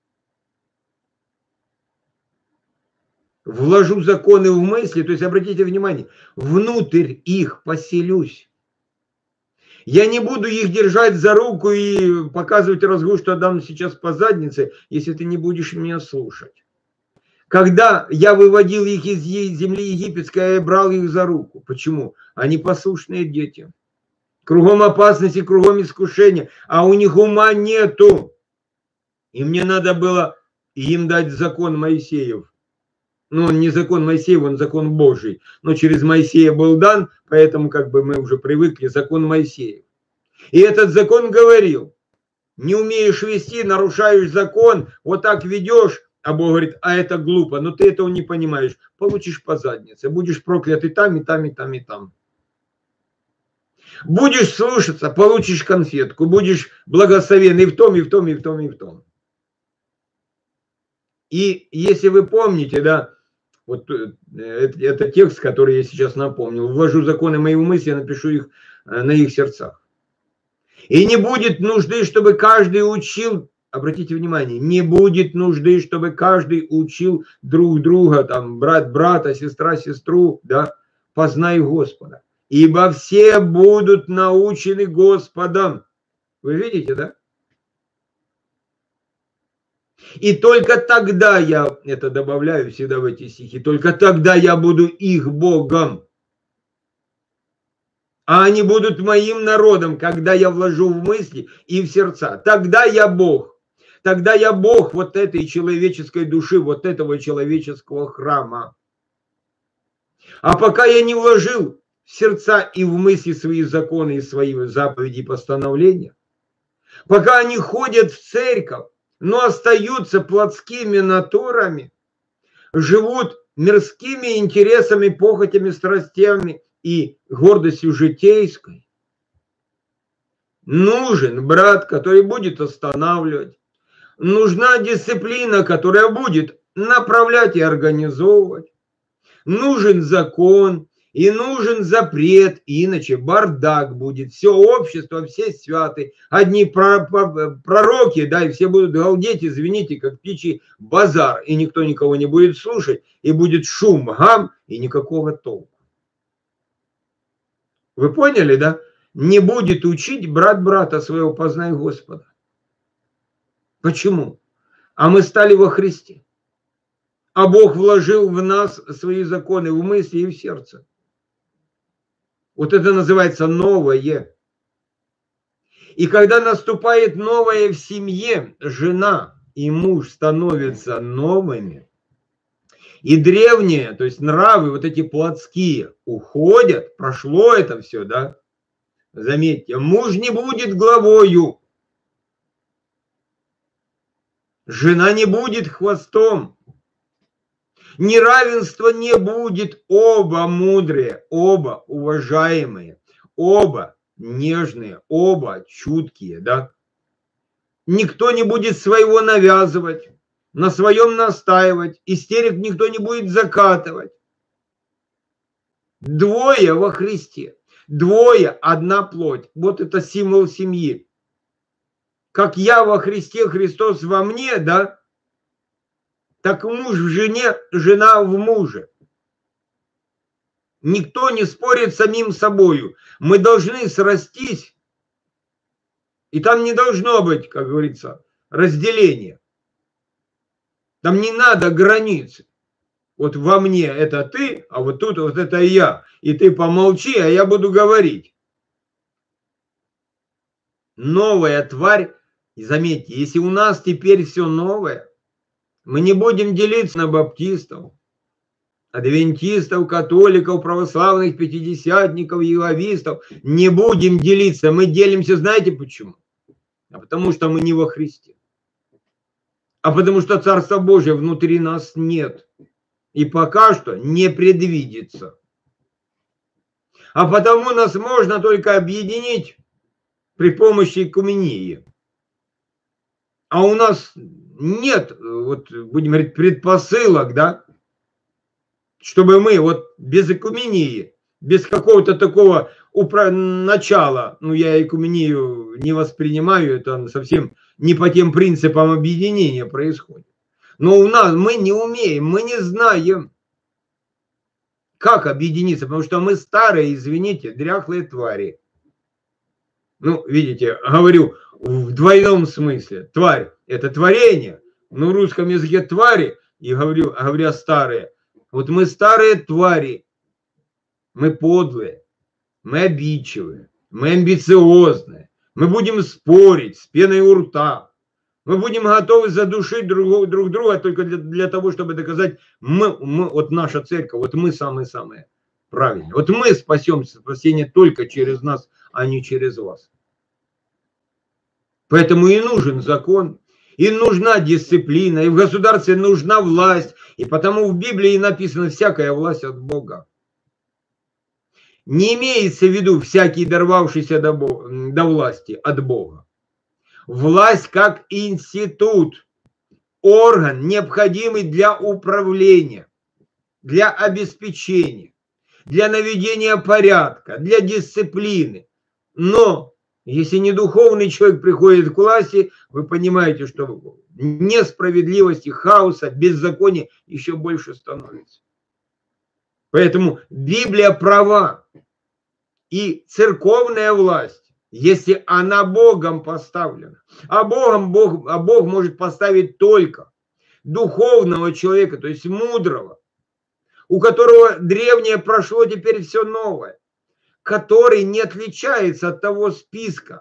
Вложу законы в мысли, то есть, обратите внимание, внутрь их поселюсь. Я не буду их держать за руку и показывать разгул, что дам сейчас по заднице, если ты не будешь меня слушать. Когда я выводил их из земли египетской, я брал их за руку. Почему? Они послушные дети. Кругом опасности, кругом искушения, а у них ума нету. И мне надо было им дать закон Моисеев. Ну, он не закон Моисеев, он закон Божий. Но через Моисея был дан, поэтому как бы мы уже привыкли, закон Моисеев. И этот закон говорил: не умеешь вести, нарушаешь закон, вот так ведешь, а Бог говорит: а это глупо, но ты этого не понимаешь, получишь по заднице, будешь проклят и там, и там, и там, и там. Будешь слушаться, получишь конфетку, будешь благословен и в том, и в том, и в том, и в том. И если вы помните, да, вот это, это текст, который я сейчас напомнил: вложу законы мои в мысли, я напишу их на их сердцах. И не будет нужды, чтобы каждый учил, обратите внимание, не будет нужды, чтобы каждый учил друг друга, там, брат брата, сестра сестру, да, познай Господа. Ибо все будут научены Господом. Вы видите, да? И только тогда я, это добавляю всегда в эти стихи, только тогда я буду их Богом. А они будут моим народом, когда я вложу в мысли и в сердца. Тогда я Бог. Тогда я Бог вот этой человеческой души, вот этого человеческого храма. А пока я не вложил в сердца и в мысли свои законы и свои заповеди и постановления, пока они ходят в церковь, но остаются плотскими натурами, живут мирскими интересами, похотями, страстями и гордостью житейской, нужен брат, который будет останавливать. Нужна дисциплина, которая будет направлять и организовывать. Нужен закон и нужен запрет, иначе бардак будет. Все общество, все святы, одни пророки, да, и все будут галдеть, извините, как птичий базар, и никто никого не будет слушать, и будет шум, гам, и никакого толку. Вы поняли, да? Не будет учить брат брата своего, познай Господа. Почему? А мы стали во Христе. А Бог вложил в нас свои законы в мысли и в сердце. Вот это называется новое. И когда наступает новое в семье, жена и муж становятся новыми, и древние, то есть нравы, вот эти плотские, уходят, прошло это все, да? Заметьте, муж не будет главою, жена не будет хвостом, неравенства не будет, оба мудрые, оба уважаемые, оба нежные, оба чуткие, да? Никто не будет своего навязывать, на своем настаивать, истерик никто не будет закатывать. Двое во Христе, двое, одна плоть. Вот это символ семьи. Как я во Христе, Христос во мне, да? Так муж в жене, жена в муже. Никто не спорит с самим собою. Мы должны срастись. И там не должно быть, как говорится, разделения. Там не надо границ. Вот во мне это ты, а вот тут вот это я. И ты помолчи, а я буду говорить. Новая тварь. И заметьте, если у нас теперь все новое, мы не будем делиться на баптистов, адвентистов, католиков, православных, пятидесятников, иеговистов. Не будем делиться. Мы делимся, знаете почему? А потому что мы не во Христе. А потому что Царство Божие внутри нас нет. И пока что не предвидится. А потому нас можно только объединить при помощи экумении. А у нас нет, вот будем говорить, предпосылок, да, чтобы мы вот без экумении, без какого-то такого упра- начала, ну я экумению не воспринимаю, это совсем не по тем принципам объединения происходит. Но у нас мы не умеем, мы не знаем, как объединиться, потому что мы старые, извините, дряхлые твари. Ну, видите, говорю в двойном смысле. Тварь – это творение, но в русском языке твари, и говорю, говоря старые. Вот мы старые твари, мы подлые, мы обидчивые, мы амбициозные, мы будем спорить с пеной у рта. Мы будем готовы задушить друг, друг друга только для, для того, чтобы доказать, мы, мы, вот наша церковь, вот мы самые-самые правильные. Вот мы спасем спасение только через нас, а не через вас. Поэтому и нужен закон, и нужна дисциплина, и в государстве нужна власть. И потому в Библии написано «всякая власть от Бога». Не имеется в виду всякий, дорвавшийся до, до власти от Бога. Власть как институт, орган, необходимый для управления, для обеспечения, для наведения порядка, для дисциплины. Но если не духовный человек приходит к власти, вы понимаете, что несправедливости, хаоса, беззакония еще больше становится. Поэтому Библия права. И церковная власть, если она Богом поставлена, а Богом Бог, а Бог может поставить только духовного человека, то есть мудрого, у которого древнее прошло, теперь все новое, который не отличается от того списка,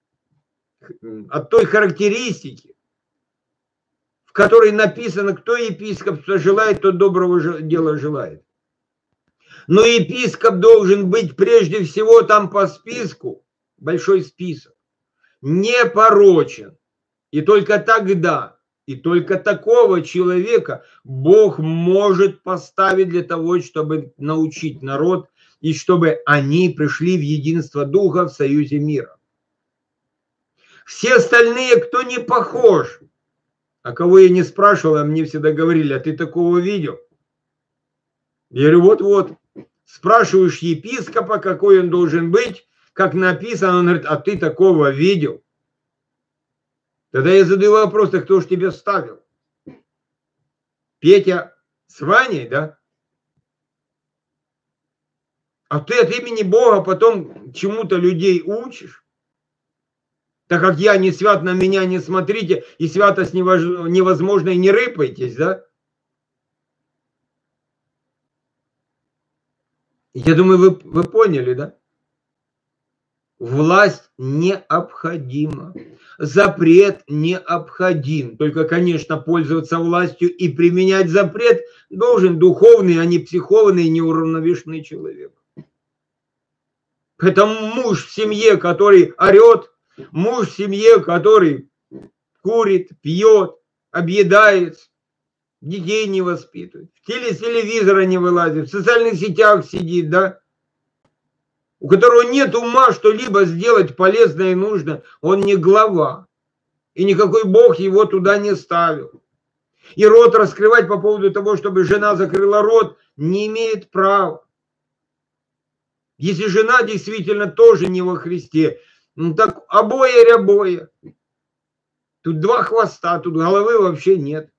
от той характеристики, в которой написано, кто епископ желает, то доброго дела желает. Но епископ должен быть прежде всего там по списку, большой список, непорочен. И только тогда, и только такого человека Бог может поставить для того, чтобы научить народ, и чтобы они пришли в единство Духа в союзе мира. Все остальные, кто не похож, а кого я не спрашивал, а мне всегда говорили, а ты такого видел? Я говорю, вот-вот. Спрашиваешь епископа, какой он должен быть, как написано, он говорит, а ты такого видел? Тогда я задаю вопрос, а кто же тебя ставил? Петя с Ваней, да? А ты от имени Бога потом чему-то людей учишь? Так как я не свят, на меня не смотрите, и святость невозможно, и не рыпайтесь, да? Я думаю, вы, вы поняли, да? Власть необходима. Запрет необходим. Только, конечно, пользоваться властью и применять запрет должен духовный, а не психованный, неуравновешенный человек. Поэтому муж в семье, который орет, муж в семье, который курит, пьет, объедается, детей не воспитывает, в теле телевизора не вылазит, в социальных сетях сидит, да, у которого нет ума что-либо сделать полезное и нужное, он не глава. И никакой Бог его туда не ставил. И рот раскрывать по поводу того, чтобы жена закрыла рот, не имеет права. Если жена действительно тоже не во Христе, ну так обои рябоя. Тут два хвоста, тут головы вообще нет.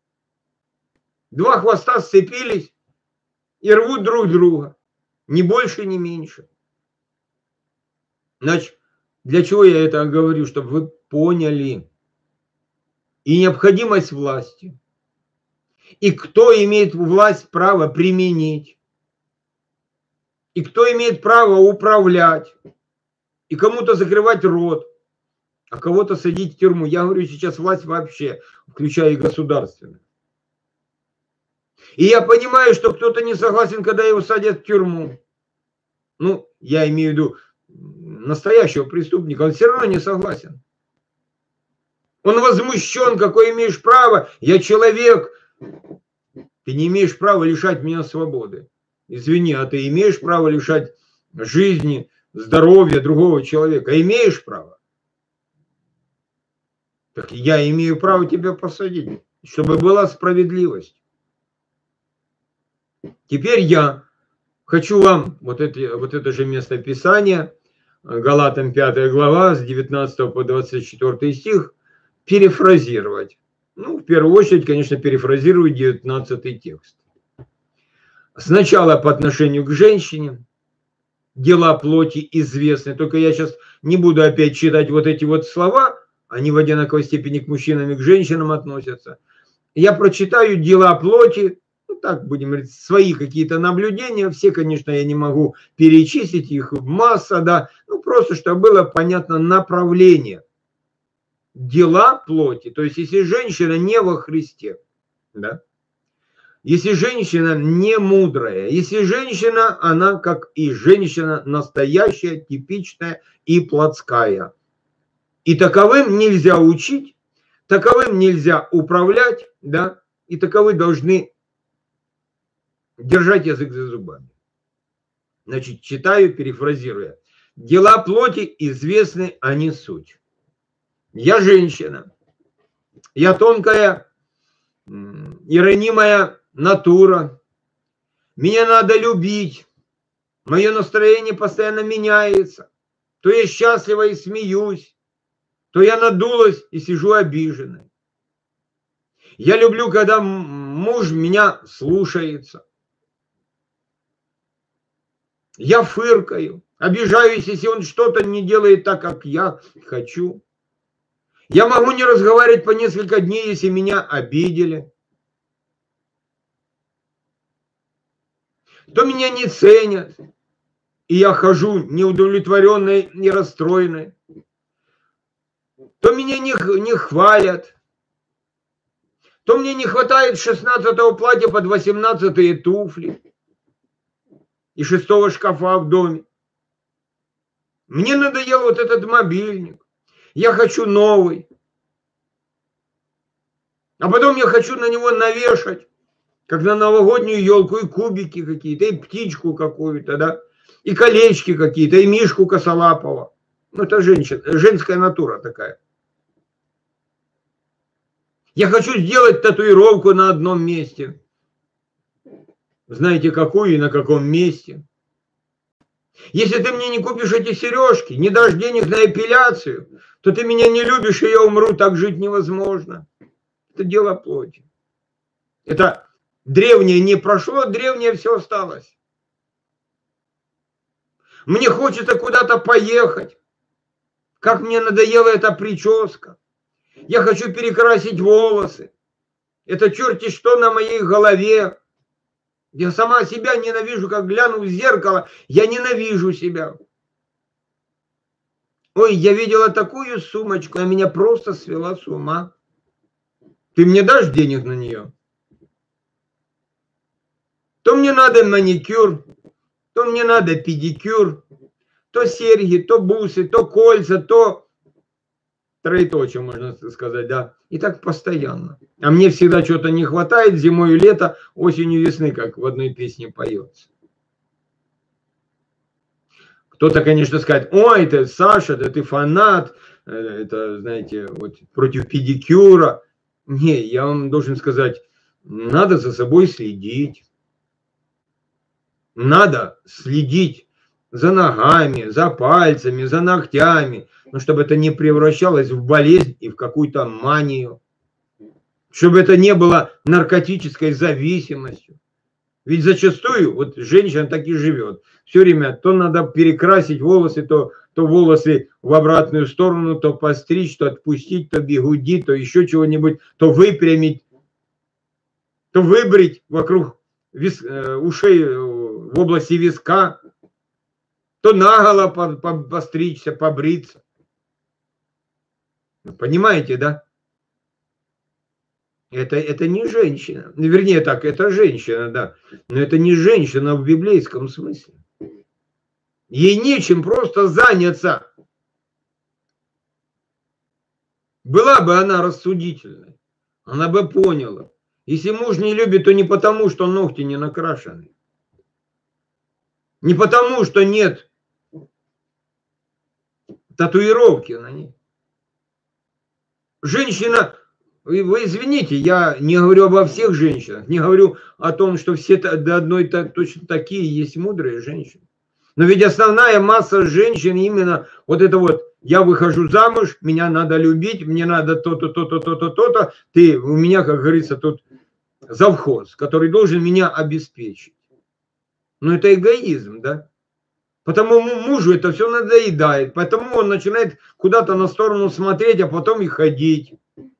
Два хвоста сцепились и рвут друг друга. Ни больше, ни меньше. Значит, для чего я это говорю? Чтобы вы поняли. И необходимость власти. И кто имеет власть право применить. И кто имеет право управлять. И кому-то закрывать рот. А кого-то садить в тюрьму. Я говорю сейчас власть вообще, включая и государственную. И я понимаю, что кто-то не согласен, когда его садят в тюрьму. Ну, я имею в виду настоящего преступника. Он все равно не согласен. Он возмущен, какое имеешь право. Я человек. Ты не имеешь права лишать меня свободы. Извини, а ты имеешь право лишать жизни, здоровья другого человека? Имеешь право? Так я имею право тебя посадить, чтобы была справедливость. Теперь я хочу вам вот, эти, вот это же место Писания, Галатам пятая глава, с девятнадцатого по двадцать четвёртый стих, перефразировать. Ну, в первую очередь, конечно, перефразирую девятнадцатый текст. Сначала по отношению к женщине. Дела плоти известны. Только я сейчас не буду опять читать вот эти вот слова. Они в одинаковой степени к мужчинам и к женщинам относятся. Я прочитаю дела плоти. Ну, так будем говорить, свои какие-то наблюдения. Все, конечно, я не могу перечислить, их масса, да. Ну, просто, чтобы было понятно направление. Дела плоти. То есть, если женщина не во Христе, да. Если женщина не мудрая, если женщина, она как и женщина настоящая, типичная и плотская. И таковым нельзя учить, таковым нельзя управлять, да, и таковы должны держать язык за зубами. Значит, читаю, перефразируя. Дела плоти известны, а не суть. Я женщина, я тонкая и ранимая натура. Меня надо любить. Мое настроение постоянно меняется. То я счастлива и смеюсь, то я надулась и сижу обиженной. Я люблю, когда муж меня слушается. Я фыркаю, обижаюсь, если он что-то не делает так, как я хочу. Я могу не разговаривать по несколько дней, если меня обидели. То меня не ценят, и я хожу неудовлетворенной, не расстроенной. То меня не, не хвалят. То мне не хватает шестнадцатого платья под восемнадцатые туфли. и шестого шкафа в доме. Мне надоел вот этот мобильник. Я хочу новый. А потом я хочу на него навешать, как на новогоднюю елку, и кубики какие-то, и птичку какую-то, да, и колечки какие-то, и мишку косолапого. Ну, это женщина, женская натура такая. Я хочу сделать татуировку на одном месте. Знаете, какую и на каком месте? Если ты мне не купишь эти сережки, не дашь денег на эпиляцию, то ты меня не любишь, и я умру, так жить невозможно. Это дело плоти. Это древнее не прошло, древнее все осталось. Мне хочется куда-то поехать. Как мне надоела эта прическа. Я хочу перекрасить волосы. Это черти что на моей голове. Я сама себя ненавижу, как гляну в зеркало. Я ненавижу себя. Ой, я видела такую сумочку, она меня просто свела с ума. Ты мне дашь денег на нее? То мне надо маникюр, то мне надо педикюр, то серьги, то бусы, то кольца, то троеточие, можно сказать, да. И так постоянно. А мне всегда что-то не хватает, зимой и лето, осенью, весны, как в одной песне поется. Кто-то, конечно, скажет: ой, это Саша, да ты фанат, это, знаете, вот против педикюра. Не, я вам должен сказать, надо за собой следить. Надо следить за ногами, за пальцами, за ногтями, но чтобы это не превращалось в болезнь и в какую-то манию. Чтобы это не было наркотической зависимостью. Ведь зачастую вот женщина так и живет. Все время то надо перекрасить волосы, то, то волосы в обратную сторону, то постричь, то отпустить, то бигуди, то еще чего-нибудь, то выпрямить, то выбрить вокруг вис, э, ушей э, в области виска, то наголо по, по, постричься, побриться. Понимаете, да? Это, это не женщина. Вернее так, это женщина, да. Но это не женщина в библейском смысле. Ей нечем просто заняться. Была бы она рассудительной, она бы поняла. Если муж не любит, то не потому, что ногти не накрашены. Не потому, что нет татуировки на ней. Женщина... Вы извините, я не говорю обо всех женщинах, не говорю о том, что все до одной точно такие есть мудрые женщины. Но ведь основная масса женщин именно вот это вот: я выхожу замуж, меня надо любить, мне надо то-то, то-то, то-то, то-то. Ты у меня, как говорится, тут завхоз, который должен меня обеспечить. Но это эгоизм, да? Потому мужу это все надоедает, поэтому он начинает куда-то на сторону смотреть, а потом и ходить.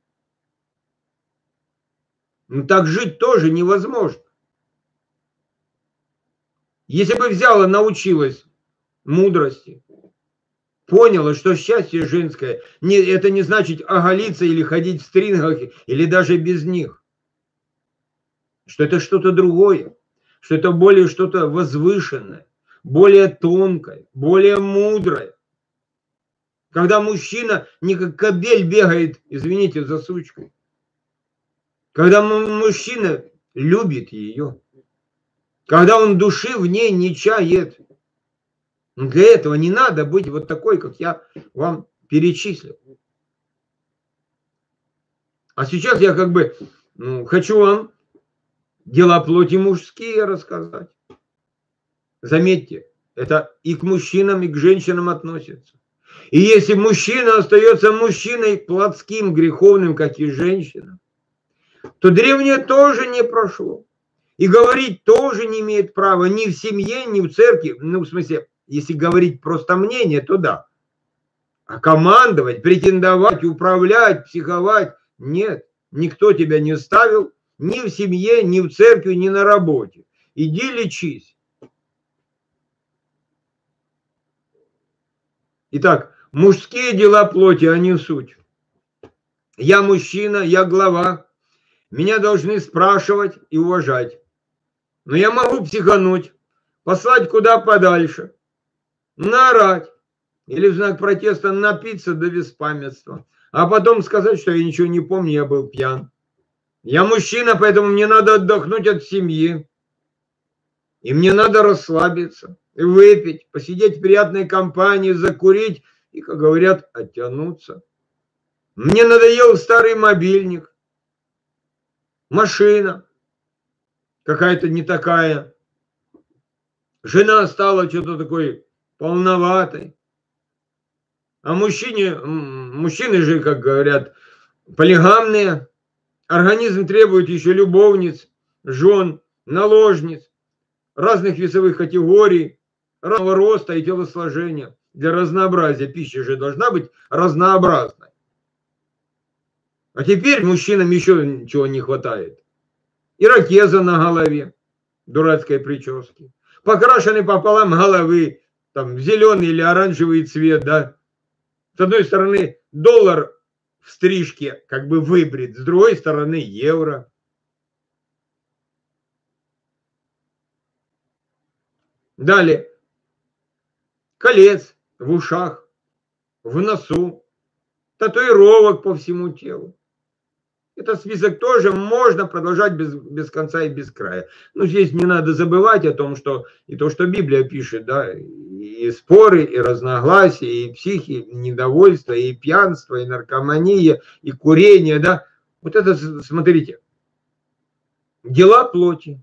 Ну так жить тоже невозможно. Если бы взяла, научилась мудрости, поняла, что счастье женское, не, это не значит оголиться или ходить в стрингах, или даже без них. Что это что-то другое, что это более что-то возвышенное, более тонкое, более мудрое. Когда мужчина не как кобель бегает, извините за сучкой. Когда мужчина любит ее, когда он души в ней не чает. Для этого не надо быть вот такой, как я вам перечислил. А сейчас я как бы ну, хочу вам дела плоти мужские рассказать. Заметьте, это и к мужчинам, и к женщинам относится. И если мужчина остается мужчиной плотским, греховным, как и женщина, то древнее тоже не прошло. И говорить тоже не имеет права ни в семье, ни в церкви. Ну, в смысле, если говорить просто мнение, то да. А командовать, претендовать, управлять, психовать – нет. Никто тебя не ставил ни в семье, ни в церкви, ни на работе. Иди лечись. Итак, мужские дела плоти, они суть. Я мужчина, я глава. Меня должны спрашивать и уважать. Но я могу психануть, послать куда подальше, наорать или в знак протеста напиться до беспамятства, а потом сказать, что я ничего не помню, я был пьян. Я мужчина, поэтому мне надо отдохнуть от семьи. И мне надо расслабиться, выпить, посидеть в приятной компании, закурить и, как говорят, оттянуться. Мне надоел старый мобильник, машина какая-то не такая. Жена стала что-то такой полноватой. А мужчине, мужчины же, как говорят, полигамные. Организм требует еще любовниц, жен, наложниц, разных весовых категорий, разного роста и телосложения. Для разнообразия пища же должна быть разнообразной. А теперь мужчинам еще ничего не хватает. Ирокеза на голове, дурацкой прически, покрашены пополам головы, там, в зеленый или оранжевый цвет, да. С одной стороны доллар в стрижке как бы выбрит, с другой стороны евро. Далее. Колец в ушах, в носу, татуировок по всему телу. Этот список тоже можно продолжать без, без конца и без края. Но здесь не надо забывать о том, что и то, что Библия пишет, да, и споры, и разногласия, и психи, и недовольство, и пьянство, и наркомания, и курение, да. Вот это, смотрите, дела плоти.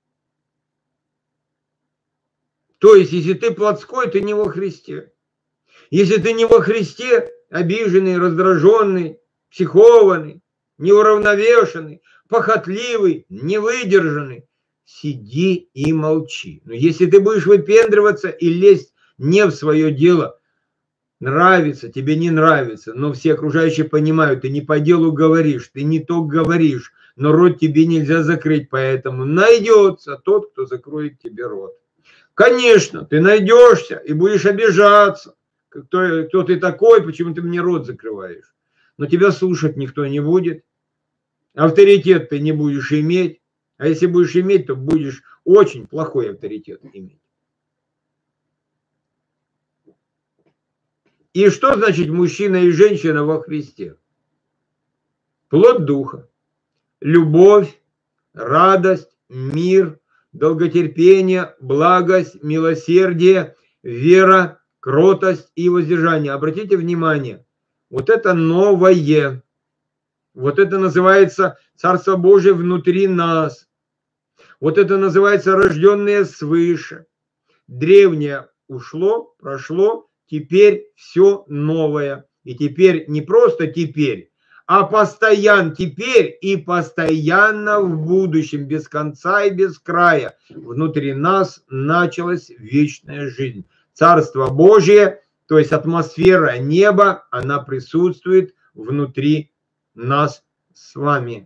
То есть, если ты плотской, ты не во Христе. Если ты не во Христе, обиженный, раздраженный, психованный, неуравновешенный, похотливый, невыдержанный, сиди и молчи. Но если ты будешь выпендриваться и лезть не в свое дело, нравится, тебе не нравится, но все окружающие понимают, ты не по делу говоришь, ты не то говоришь, но рот тебе нельзя закрыть, поэтому найдется тот, кто закроет тебе рот. Конечно, ты найдешься и будешь обижаться, кто, кто ты такой, почему ты мне рот закрываешь. Но тебя слушать никто не будет. Авторитет ты не будешь иметь. А если будешь иметь, то будешь очень плохой авторитет иметь. И что значит мужчина и женщина во Христе? Плод духа. Любовь, радость, мир, долготерпение, благость, милосердие, вера, кротость и воздержание. Обратите внимание, вот это новое. Вот это называется Царство Божие внутри нас. Вот это называется рожденные свыше. Древнее ушло, прошло, теперь все новое. И теперь не просто теперь, а постоянно теперь и постоянно в будущем, без конца и без края. Внутри нас началась вечная жизнь. Царство Божие, то есть атмосфера неба, она присутствует внутри нас с вами.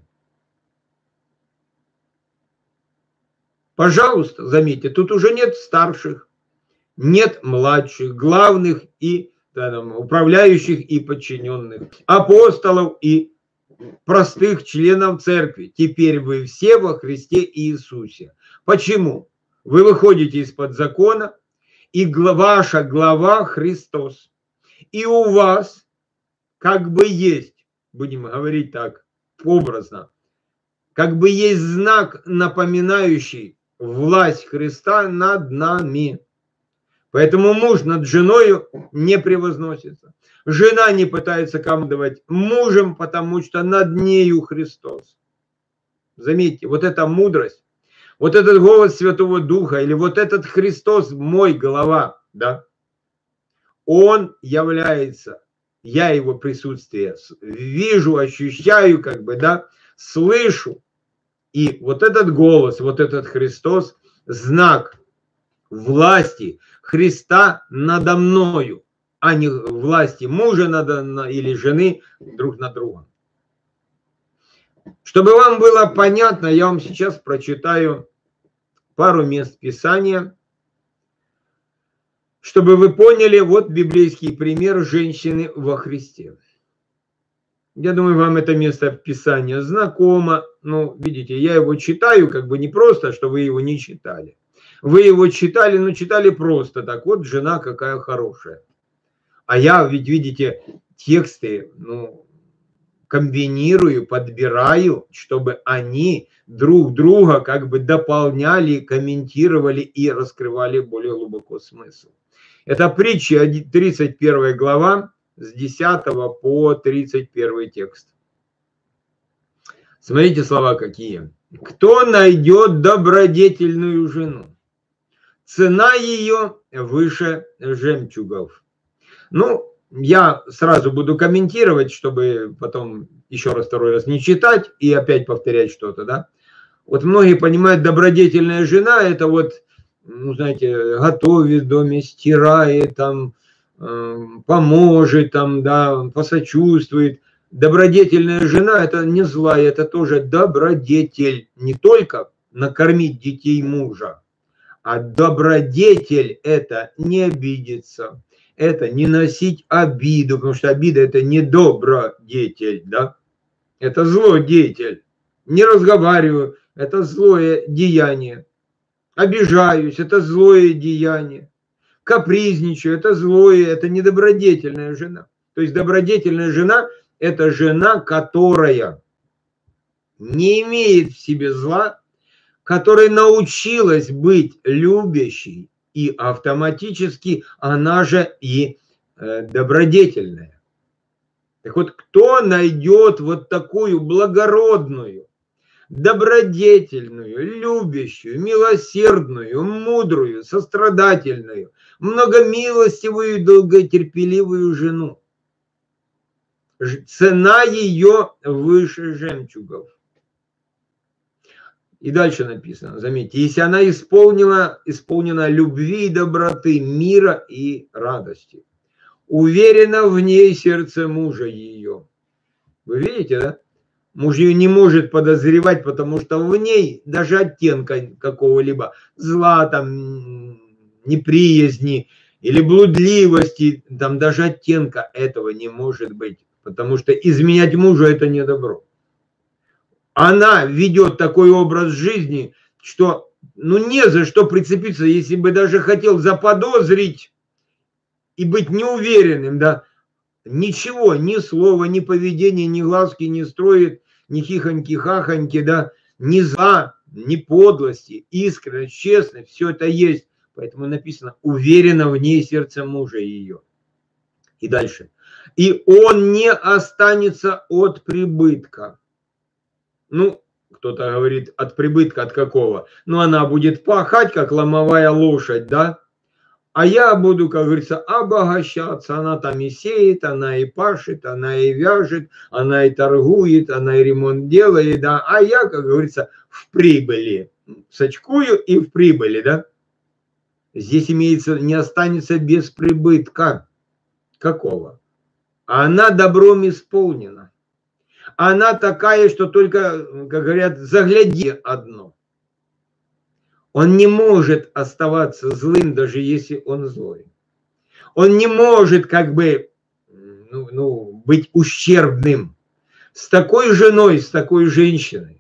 Пожалуйста, заметьте, тут уже нет старших, нет младших, главных и там, управляющих и подчиненных, апостолов и простых членов церкви. Теперь вы все во Христе Иисусе. Почему? Вы выходите из-под закона, и ваша глава Христос. И у вас как бы есть, будем говорить так образно, как бы есть знак, напоминающий власть Христа над нами. Поэтому муж над женой не превозносится. Жена не пытается командовать мужем, потому что над нею Христос. Заметьте, вот эта мудрость, вот этот голос Святого Духа, или вот этот Христос, мой голова, да, он является, я его присутствие вижу, ощущаю, как бы, да, слышу. И вот этот голос, вот этот Христос, знак власти Христа надо мною, а не власти мужа надо, или жены друг над другом. Чтобы вам было понятно, я вам сейчас прочитаю пару мест Писания, чтобы вы поняли вот библейский пример женщины во Христе. Я думаю, вам это место Писания знакомо. Ну, видите, я его читаю как бы не просто, что вы его не читали. Вы его читали, ну читали просто так. Вот жена какая хорошая. А я, ведь видите, тексты, ну, комбинирую, подбираю, чтобы они друг друга как бы дополняли, комментировали и раскрывали более глубоко смысл. Это притча, тридцать первая глава, с десятого по тридцать первый текст. Смотрите слова какие. «Кто найдет добродетельную жену? Цена ее выше жемчугов». Ну, я сразу буду комментировать, чтобы потом еще раз, второй раз не читать и опять повторять что-то, да. Вот многие понимают, добродетельная жена – это вот, ну, знаете, готовит в доме, стирает, там, э, поможет, там, да, посочувствует. Добродетельная жена – это не злая, это тоже добродетель. Не только накормить детей мужа, а добродетель – это не обидеться, это не носить обиду, потому что обида – это не добродетель, да? Это злодеятель. Не разговариваю – это злое деяние. Обижаюсь – это злое деяние. Капризничаю – это злое, это недобродетельная жена. То есть добродетельная жена – это жена, которая не имеет в себе зла, которая научилась быть любящей, и автоматически она же и э, добродетельная. Так вот, кто найдет вот такую благородную, добродетельную, любящую, милосердную, мудрую, сострадательную, многомилостивую и долготерпеливую жену? Цена ее выше жемчугов. И дальше написано, заметьте, если она исполнила, исполнена любви и доброты, мира и радости, уверена в ней сердце мужа ее. Вы видите, да? Муж ее не может подозревать, потому что в ней даже оттенка какого-либо зла, там, неприязни или блудливости, там даже оттенка этого не может быть, потому что изменять мужу – это не добро. Она ведет такой образ жизни, что ну не за что прицепиться, если бы даже хотел заподозрить и быть неуверенным, да, ничего, ни слова, ни поведения, ни глазки не строит, ни хихоньки-хахоньки, да, ни зла, ни подлости, искренность, честность, все это есть. Поэтому написано, уверенно в ней сердце мужа ее. И дальше. И он не останется от прибытка. Ну, кто-то говорит, от прибытка от какого? Ну, она будет пахать, как ломовая лошадь, да? А я буду, как говорится, обогащаться. Она там и сеет, она и пашет, она и вяжет, она и торгует, она и ремонт делает, да? А я, как говорится, в прибыли. Сочкую и в прибыли, да? Здесь имеется, не останется без прибытка. Какого? Она добром исполнена. Она такая, что только, как говорят, загляди одно. Он не может оставаться злым, даже если он злой. Он не может как бы ну, ну, быть ущербным. С такой женой, с такой женщиной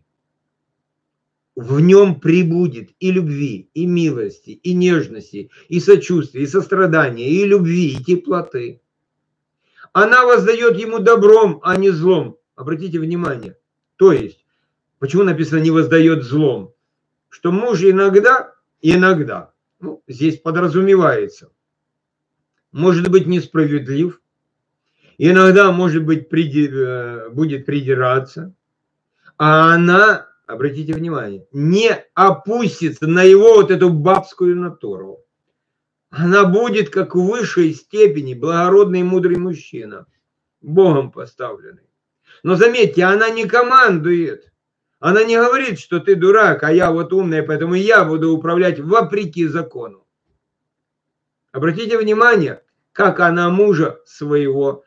в нем прибудет и любви, и милости, и нежности, и сочувствия, и сострадания, и любви, и теплоты. Она воздает ему добром, а не злом. Обратите внимание. То есть, почему написано «не воздает злом»? Что муж иногда, иногда, ну, здесь подразумевается, может быть несправедлив, иногда, может быть, приди, будет придираться, а она, обратите внимание, не опустится на его вот эту бабскую натуру. Она будет как в высшей степени благородный и мудрый мужчина, Богом поставленный. Но заметьте, она не командует. Она не говорит, что ты дурак, а я вот умная, поэтому я буду управлять вопреки закону. Обратите внимание, как она мужа своего,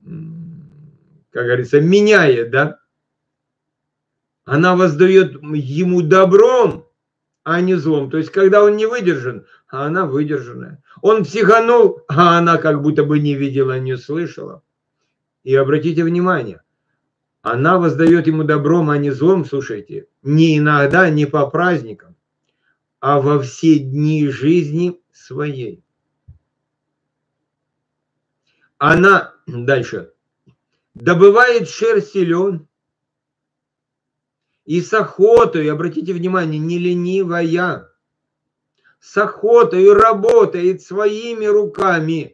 как говорится, меняет, да? Она воздает ему добром, а не злом. То есть, когда он не выдержан, а она выдержанная. Он психанул, а она как будто бы не видела, не слышала. И обратите внимание, она воздает ему добром, а не злом, слушайте, не иногда, не по праздникам, а во все дни жизни своей. Она, дальше, добывает шерсть и лен, и с охотой, обратите внимание, не ленивая, с охотой работает своими руками.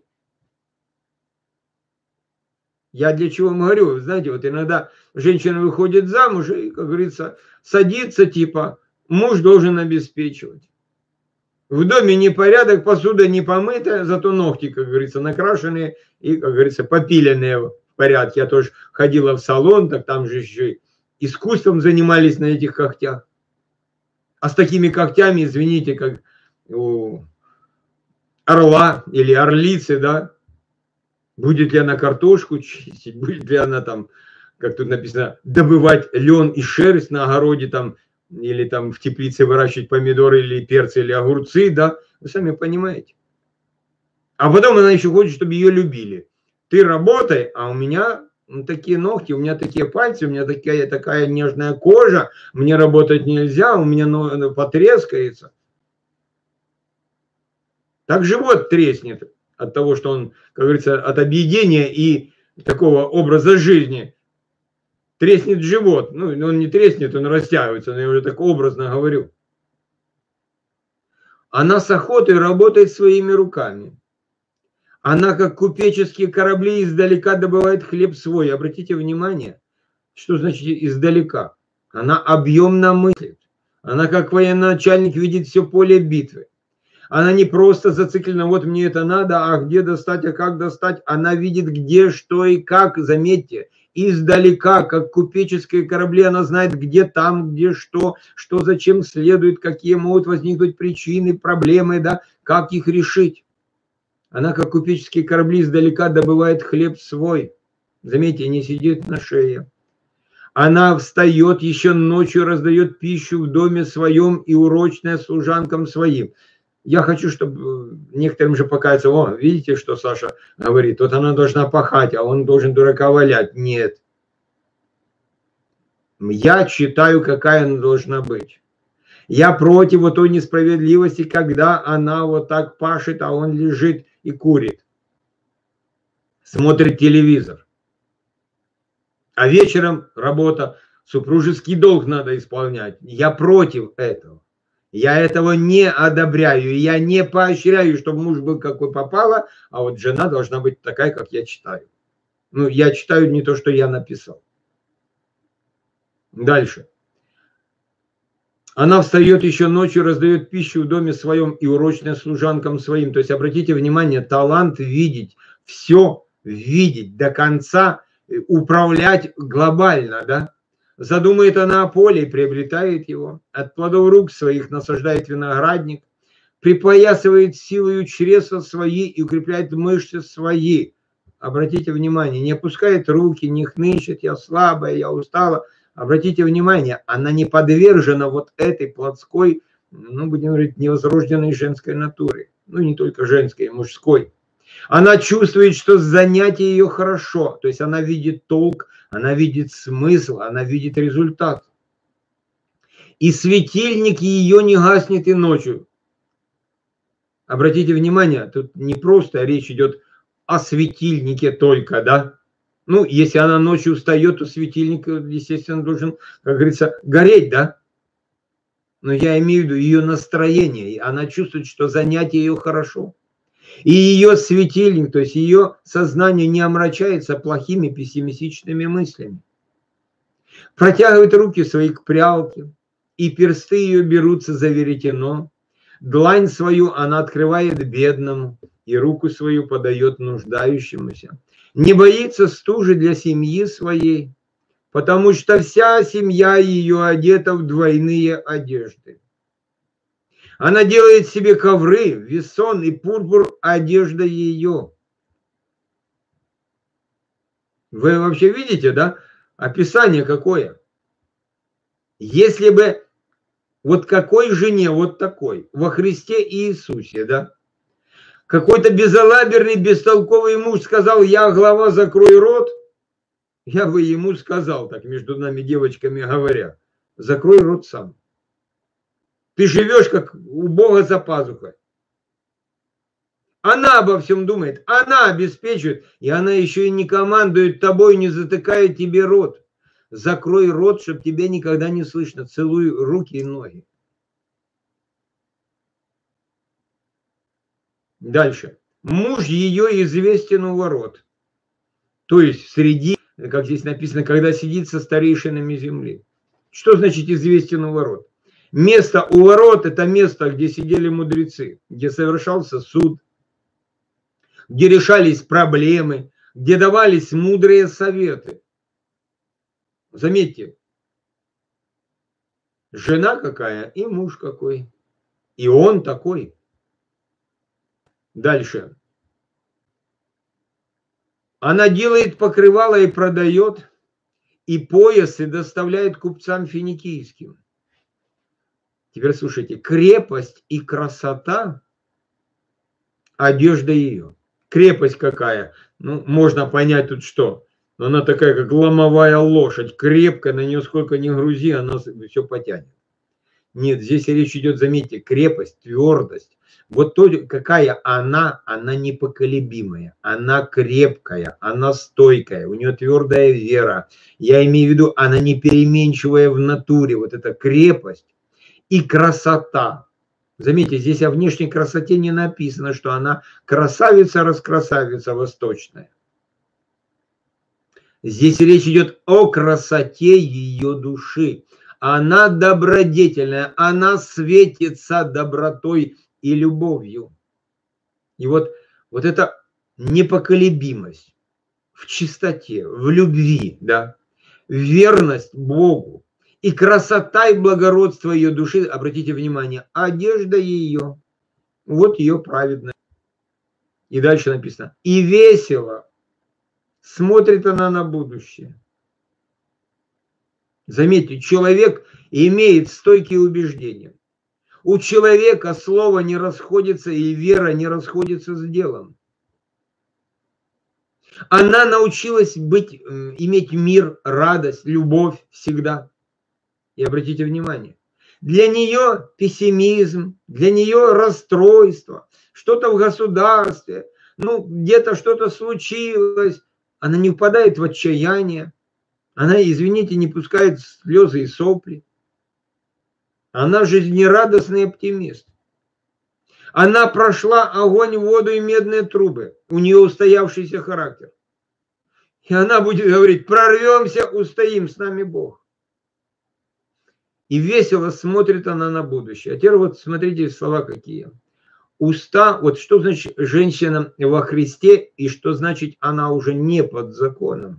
Я для чего говорю, знаете, вот иногда женщина выходит замуж и, как говорится, садится, типа, муж должен обеспечивать. В доме непорядок, посуда не помытая, зато ногти, как говорится, накрашенные и, как говорится, попиленные в порядке. Я тоже ходила в салон, так там же еще искусством занимались на этих когтях. А с такими когтями, извините, как у орла или орлицы, да, будет ли она картошку чистить, будет ли она там, как тут написано, добывать лен и шерсть на огороде там, или там в теплице выращивать помидоры или перцы или огурцы, да, вы сами понимаете. А потом она еще хочет, чтобы ее любили. Ты работай, а у меня ну, такие ногти, у меня такие пальцы, у меня такая, такая нежная кожа, мне работать нельзя, у меня ну, потрескается. Так живот треснет от того, что он, как говорится, от объедения и такого образа жизни. Треснет живот. Ну, он не треснет, он растягивается, но я уже так образно говорю. Она с охотой работает своими руками. Она, как купеческие корабли, издалека добывает хлеб свой. Обратите внимание, что значит издалека. Она объемно мыслит. Она, как военачальник, видит все поле битвы. Она не просто зациклена, вот мне это надо, а где достать, а как достать. Она видит, где, что и как, заметьте. Издалека, как купеческие корабли, она знает, где там, где что, что зачем следует, какие могут возникнуть причины, проблемы, да, как их решить. Она, как купеческие корабли, издалека добывает хлеб свой. Заметьте, не сидит на шее. Она встает еще ночью, раздает пищу в доме своем и урочная служанкам своим. Я хочу, чтобы некоторым же покаяться, о, видите, что Саша говорит, вот она должна пахать, а он должен дурака валять. Нет. Я читаю, какая она должна быть. Я против вот той несправедливости, когда она вот так пашет, а он лежит и курит. Смотрит телевизор. А вечером работа, супружеский долг надо исполнять. Я против этого. Я этого не одобряю, и я не поощряю, чтобы муж был какой попало, а вот жена должна быть такая, как я читаю. Ну, я читаю не то, что я написал. Дальше. Она встает еще ночью, раздает пищу в доме своем и урочная служанкам своим. То есть, обратите внимание, талант видеть, все видеть до конца, управлять глобально, да? Задумает она о поле и приобретает его. От плодов рук своих насаждает виноградник. Припоясывает силою чресла свои и укрепляет мышцы свои. Обратите внимание, не опускает руки, не хнычет, я слабая, я устала. Обратите внимание, она не подвержена вот этой плотской, ну, будем говорить, невозрожденной женской натуре. Ну, не только женской, мужской. Она чувствует, что занятие ее хорошо. То есть она видит толк, она видит смысл, она видит результат. И светильник ее не гаснет и ночью. Обратите внимание, тут не просто речь идет о светильнике только, да? Ну, если она ночью встает, то светильник, естественно, должен, как говорится, гореть, да? Но я имею в виду ее настроение. Она чувствует, что занятие ее хорошо. И ее светильник, то есть ее сознание не омрачается плохими пессимистичными мыслями. Протягивает руки свои к прялке, и персты ее берутся за веретено. Длань свою она открывает бедному, и руку свою подает нуждающемуся. Не боится стужи для семьи своей, потому что вся семья ее одета в двойные одежды. Она делает себе ковры, весон и пурпур, одежда ее. Вы вообще видите, да? Описание какое? Если бы вот какой жене, вот такой, во Христе Иисусе, да? Какой-то безалаберный, бестолковый муж сказал, я глава, закрой рот. Я бы ему сказал, так между нами девочками говоря, закрой рот сам. Ты живешь как у Бога за пазухой. Она обо всем думает, она обеспечивает, и она еще и не командует тобой, не затыкает тебе рот. Закрой рот, чтобы тебя никогда не слышно. Целуй руки и ноги. Дальше. Муж ее известен у ворот. То есть среди, как здесь написано, когда сидит со старейшинами земли. Что значит известен у ворот? Место у ворот – это место, где сидели мудрецы, где совершался суд, где решались проблемы, где давались мудрые советы. Заметьте, жена какая и муж какой, и он такой. Дальше. Она делает покрывало и продает, и поясы доставляет купцам финикийским. Теперь слушайте, крепость и красота – одежда ее. Крепость какая? Ну, можно понять тут что. Но она такая, как ломовая лошадь, крепкая, на нее сколько ни грузи, она все потянет. Нет, здесь речь идет, заметьте, крепость, твердость. Вот то, какая она, она непоколебимая, она крепкая, она стойкая, у нее твердая вера. Я имею в виду, она не переменчивая в натуре, вот эта крепость и красота. Заметьте, здесь о внешней красоте не написано, что она красавица-раскрасавица восточная. Здесь речь идет о красоте ее души. Она добродетельная, она светится добротой и любовью. И вот, вот эта непоколебимость в чистоте, в любви, да, верность Богу и красота и благородство ее души, обратите внимание, одежда ее, вот ее праведность. И дальше написано, и весело смотрит она на будущее. Заметьте, человек имеет стойкие убеждения. У человека слово не расходится и вера не расходится с делом. Она научилась быть, иметь мир, радость, любовь всегда. И обратите внимание, для нее пессимизм, для нее расстройство, что-то в государстве, ну где-то что-то случилось, она не впадает в отчаяние. Она, извините, не пускает слезы и сопли. Она жизнерадостный оптимист. Она прошла огонь, воду и медные трубы. У нее устоявшийся характер. И она будет говорить, прорвемся, устоим, с нами Бог. И весело смотрит она на будущее. А теперь вот смотрите слова какие. Уста, вот что значит женщина во Христе и что значит она уже не под законом.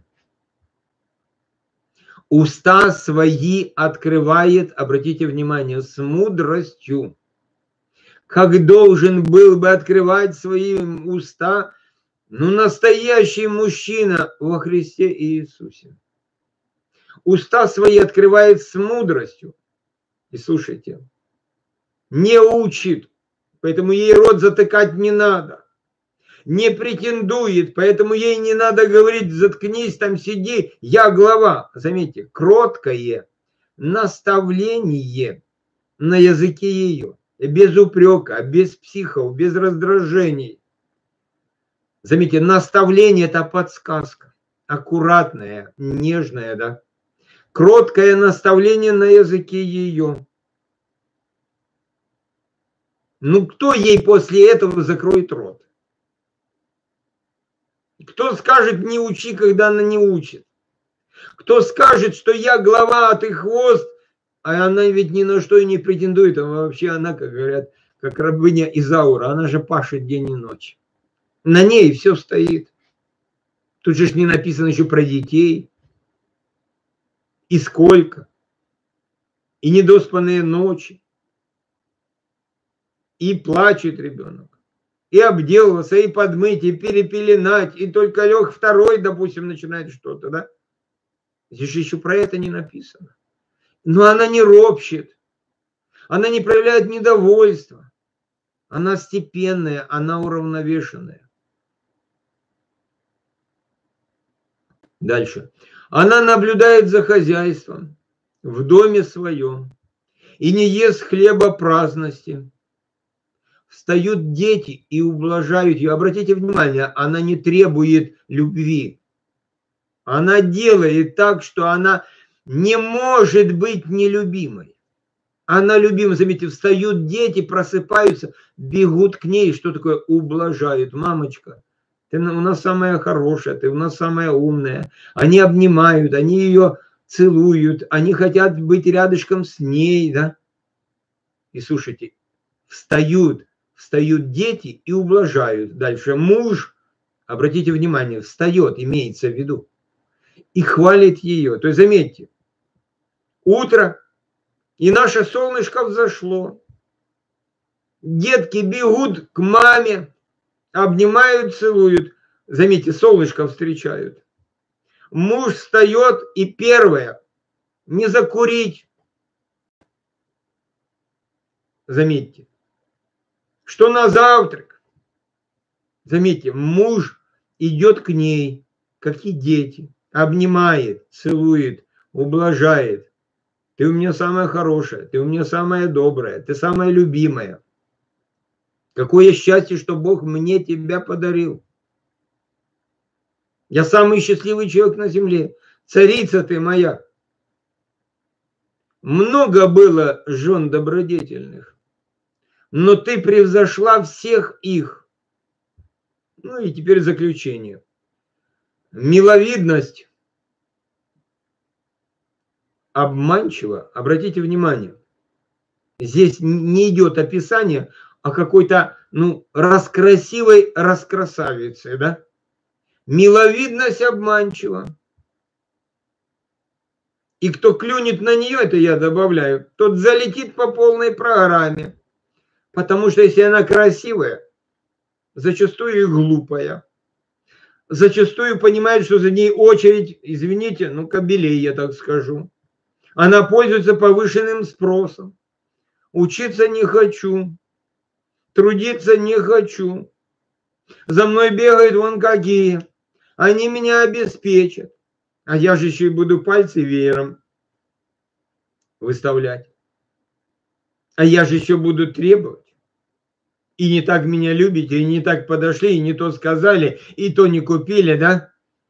Уста свои открывает, обратите внимание, с мудростью, как должен был бы открывать свои уста, ну, настоящий мужчина во Христе Иисусе. Уста свои открывает с мудростью. И слушайте, не учит, поэтому ей рот затыкать не надо. Не претендует, поэтому ей не надо говорить, заткнись, там сиди, я глава. Заметьте, кроткое наставление на языке ее, без упрека, без психов, без раздражений. Заметьте, наставление – это подсказка, аккуратная, нежная, да. Кроткое наставление на языке ее. Ну, кто ей после этого закроет рот? Кто скажет не учи, когда она не учит? Кто скажет, что я глава, а ты хвост, а она ведь ни на что и не претендует, а вообще она, как говорят, как рабыня Изаура, она же пашет день и ночь. На ней все стоит. Тут же не написано еще про детей. И сколько. И недоспанные ночи. И плачет ребенок. И обделываться, и подмыть, и перепеленать, и только лег второй, допустим, начинает что-то, да? Здесь же еще про это не написано. Но она не ропщет, она не проявляет недовольства, она степенная, она уравновешенная. Дальше. Она наблюдает за хозяйством в доме своем и не ест хлеба праздности. Встают дети и ублажают ее. Обратите внимание, она не требует любви. Она делает так, что она не может быть нелюбимой. Она любима. Заметьте, встают дети, просыпаются, бегут к ней. Что такое ублажают? Мамочка, ты у нас самая хорошая, ты у нас самая умная. Они обнимают, они ее целуют, они хотят быть рядышком с ней, да? И слушайте, встают, встают дети и ублажают. Дальше муж, обратите внимание, встает, имеется в виду, и хвалит ее. То есть, заметьте, утро, и наше солнышко взошло. Детки бегут к маме, обнимают, целуют. Заметьте, солнышко встречают. Муж встает и первое, не закурить. Заметьте, что на завтрак. Заметьте, муж идет к ней, как и дети, обнимает, целует, ублажает. Ты у меня самая хорошая, ты у меня самая добрая, ты самая любимая. Какое счастье, что Бог мне тебя подарил. Я самый счастливый человек на земле. Царица ты моя. Много было жен добродетельных, но ты превзошла всех их. Ну и теперь заключение. Миловидность обманчива. Обратите внимание, здесь не идет описание о какой-то, ну, раскрасивой раскрасавице, да? Миловидность обманчива. И кто клюнет на нее, это я добавляю, тот залетит по полной программе. Потому что если она красивая, зачастую и глупая, зачастую понимает, что за ней очередь, извините, ну, кобелей, я так скажу. Она пользуется повышенным спросом. Учиться не хочу, трудиться не хочу. За мной бегают вон какие. Они меня обеспечат. А я же еще и буду пальцы веером выставлять. А я же еще буду требовать. И не так меня любите, и не так подошли, и не то сказали, и то не купили, да?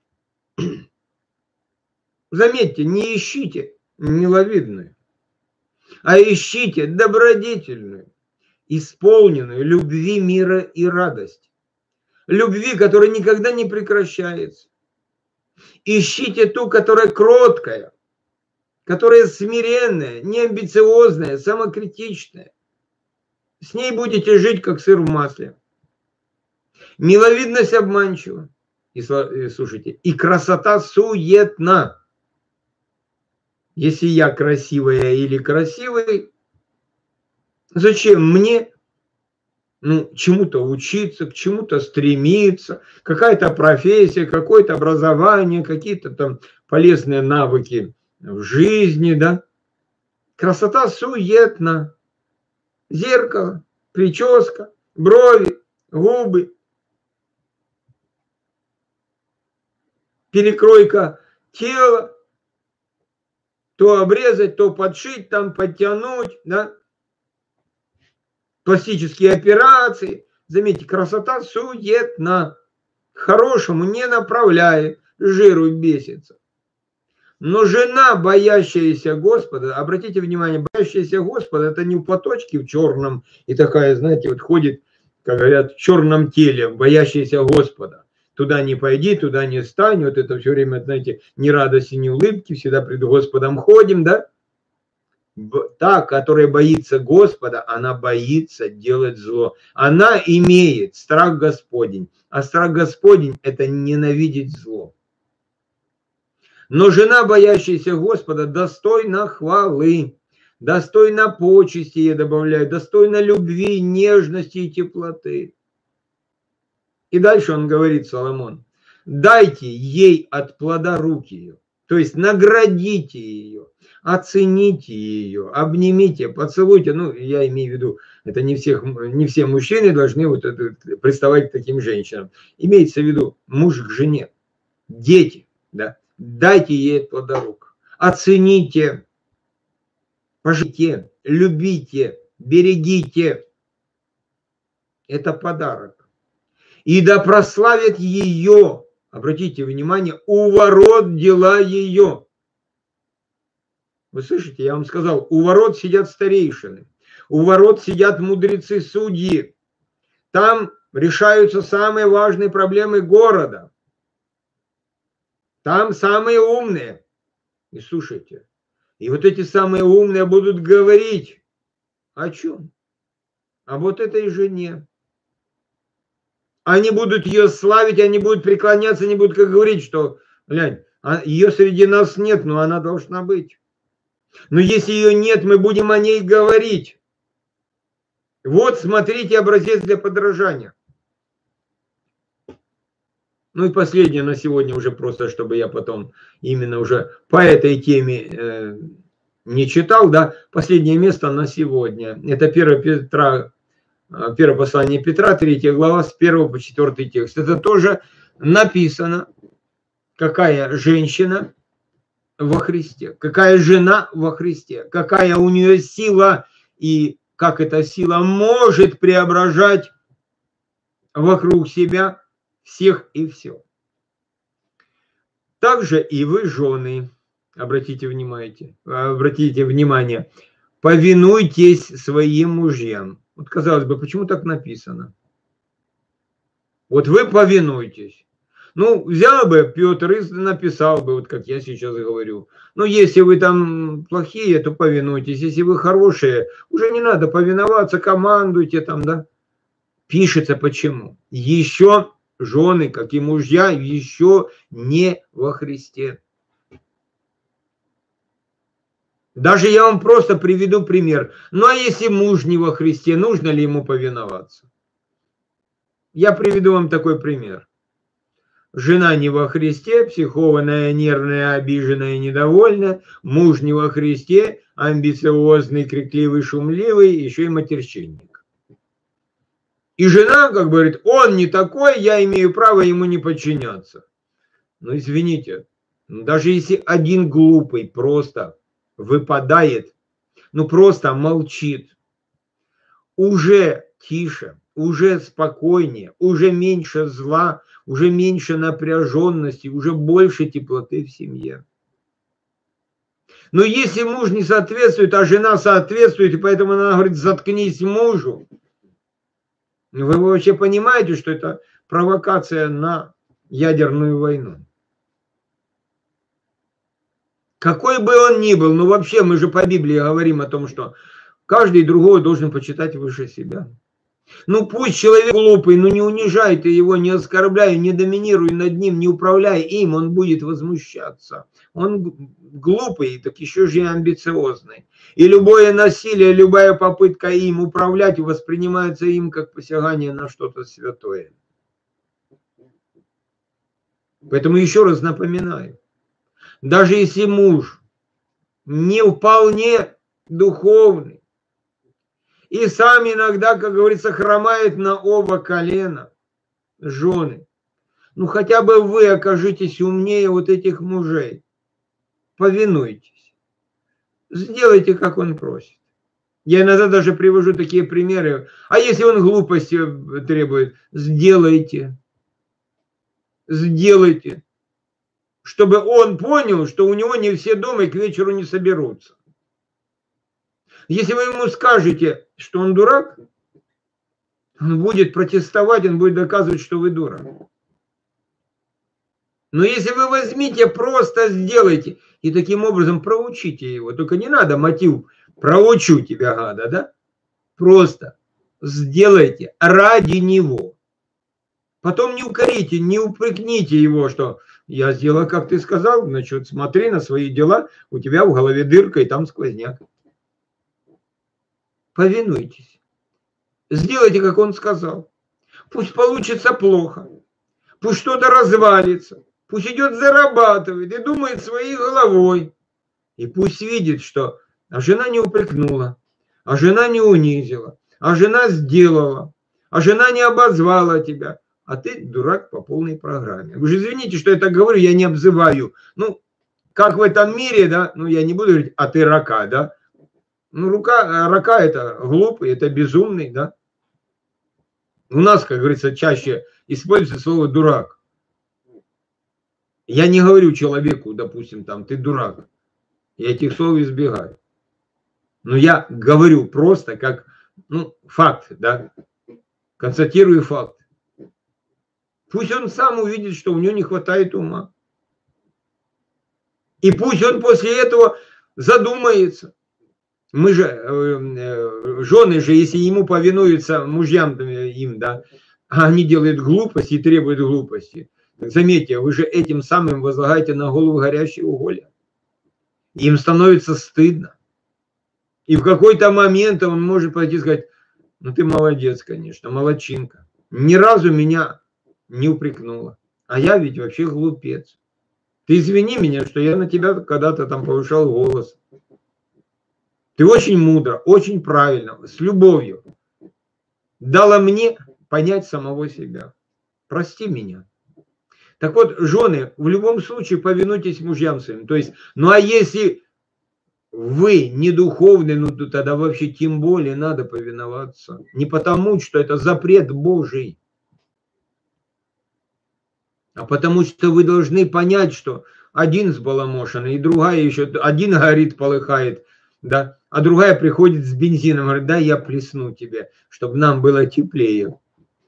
Заметьте, не ищите миловидную, а ищите добродетельную, исполненную любви, мира и радости. Любви, которая никогда не прекращается. Ищите ту, которая кроткая, которая смиренная, неамбициозная, самокритичная. С ней будете жить, как сыр в масле. Миловидность обманчива. И, слушайте, и красота суетна. Если я красивая или красивый, зачем мне, ну, чему-то учиться, к чему-то стремиться, какая-то профессия, какое-то образование, какие-то там полезные навыки в жизни, да? Красота суетна. Зеркало, прическа, брови, губы, перекройка тела, то обрезать, то подшить, там подтянуть, да? Пластические операции. Заметьте, красота суетна. К хорошему не направляет, жиру бесится. Но жена, боящаяся Господа, обратите внимание, боящаяся Господа, это не в платочке в черном и такая, знаете, вот ходит, как говорят, в черном теле, боящаяся Господа. Туда не пойди, туда не стань, вот это все время, знаете, ни радости, ни улыбки, всегда пред Господом ходим, да? Та, которая боится Господа, она боится делать зло. Она имеет страх Господень, а страх Господень – это ненавидеть зло. Но жена, боящаяся Господа, достойна хвалы, достойна почести, я добавляю, достойна любви, нежности и теплоты. И дальше он говорит, Соломон, дайте ей от плода рук ее, то есть наградите ее, оцените ее, обнимите, поцелуйте. Ну, я имею в виду, это не, всех, не все мужчины должны вот это, приставать к таким женщинам. Имеется в виду муж к жене, дети, да. Дайте ей от плода рук, оцените, Пожите, любите, берегите. Это подарок. И да прославят ее, обратите внимание, у ворот дела ее. Вы слышите, я вам сказал, у ворот сидят старейшины, у ворот сидят мудрецы, судьи. Там решаются самые важные проблемы города. Там самые умные. И слушайте, и вот эти самые умные будут говорить о чем? А вот этой жене. Они будут ее славить, они будут преклоняться, они будут как говорить, что, глянь, ее среди нас нет, но она должна быть. Но если ее нет, мы будем о ней говорить. Вот, смотрите, образец для подражания. Ну и последнее на сегодня уже просто, чтобы я потом именно уже по этой теме э, не читал, да, последнее место на сегодня. Это первое Петра, первое послание Петра, третья глава, с первого по четвёртый текст. Это тоже написано, какая женщина во Христе, какая жена во Христе, какая у нее сила и как эта сила может преображать вокруг себя всех и все. Также и вы, жены, обратите внимание, обратите внимание, повинуйтесь своим мужьям. Вот казалось бы, почему так написано? Вот вы повинуйтесь. Ну, взял бы Петр и написал бы, вот как я сейчас говорю. Ну, если вы там плохие, то повинуйтесь. Если вы хорошие, уже не надо повиноваться, командуйте там, да. Пишется почему? Еще жены, как и мужья, еще не во Христе. Даже я вам просто приведу пример. Ну, а если муж не во Христе, нужно ли ему повиноваться? Я приведу вам такой пример. Жена не во Христе, психованная, нервная, обиженная, недовольная. Муж не во Христе, амбициозный, крикливый, шумливый, еще и матерщинник. И жена, как говорит, он не такой, я имею право ему не подчиняться. Ну, извините, даже если один глупый просто выпадает, ну, просто молчит, уже тише, уже спокойнее, уже меньше зла, уже меньше напряженности, уже больше теплоты в семье. Но если муж не соответствует, а жена соответствует, и поэтому она говорит, заткнись мужу, вы вообще понимаете, что это провокация на ядерную войну? Какой бы он ни был, ну вообще мы же по Библии говорим о том, что каждый другого должен почитать выше себя. Ну пусть человек глупый, но не унижай ты его, не оскорбляй, не доминируй над ним, не управляй им, он будет возмущаться. Он глупый, так еще же и амбициозный. И любое насилие, любая попытка им управлять воспринимается им как посягание на что-то святое. Поэтому еще раз напоминаю, даже если муж не вполне духовный, и сам иногда, как говорится, хромает на оба колена, жены, ну хотя бы вы окажитесь умнее вот этих мужей. Повинуйтесь. Сделайте, как он просит. Я иногда даже привожу такие примеры. А если он глупости требует, сделайте. Сделайте. Чтобы он понял, что у него не все дома и к вечеру не соберутся. Если вы ему скажете, что он дурак, он будет протестовать, он будет доказывать, что вы дурак. Но если вы возьмите, просто сделайте, и таким образом проучите его. Только не надо мотив «проучу тебя, гада», да? Просто сделайте ради него. Потом не укорите, не упрекните его, что я сделал, как ты сказал, значит, смотри на свои дела, у тебя в голове дырка и там сквозняк. Повинуйтесь. Сделайте, как он сказал. Пусть получится плохо. Пусть что-то развалится. Пусть идет зарабатывает и думает своей головой. И пусть видит, что а жена не упрекнула, а жена не унизила, а жена сделала, а жена не обозвала тебя. А ты дурак по полной программе. Вы же извините, что я так говорю, я не обзываю. Ну, как в этом мире, да, ну я не буду говорить, а ты рака, да. Ну, рука, рака это глупый, это безумный, да. У нас, как говорится, чаще используется слово дурак. Я не говорю человеку, допустим, там, ты дурак. Я этих слов избегаю. Но я говорю просто как, ну, факт, да. Констатирую факт. Пусть он сам увидит, что у него не хватает ума. И пусть он после этого задумается. Мы же, э, жены же, если ему повинуются мужьям им, да, а они делают глупости и требуют глупости. Заметьте, вы же этим самым возлагаете на голову горящие уголья. Им становится стыдно. И в какой-то момент он может пойти и сказать, ну ты молодец, конечно, молодчинка. Ни разу меня не упрекнула. А я ведь вообще глупец. Ты извини меня, что я на тебя когда-то там повышал голос. Ты очень мудро, очень правильно, с любовью дала мне понять самого себя. Прости меня. Так вот, жены, в любом случае повинуйтесь мужьям своим. То есть, ну а если вы не духовны, ну то тогда вообще тем более надо повиноваться. Не потому, что это запрет Божий, а потому что вы должны понять, что один сбаламошенный, и другая еще, один горит, полыхает, да, а другая приходит с бензином, говорит, да, я плесну тебе, чтобы нам было теплее.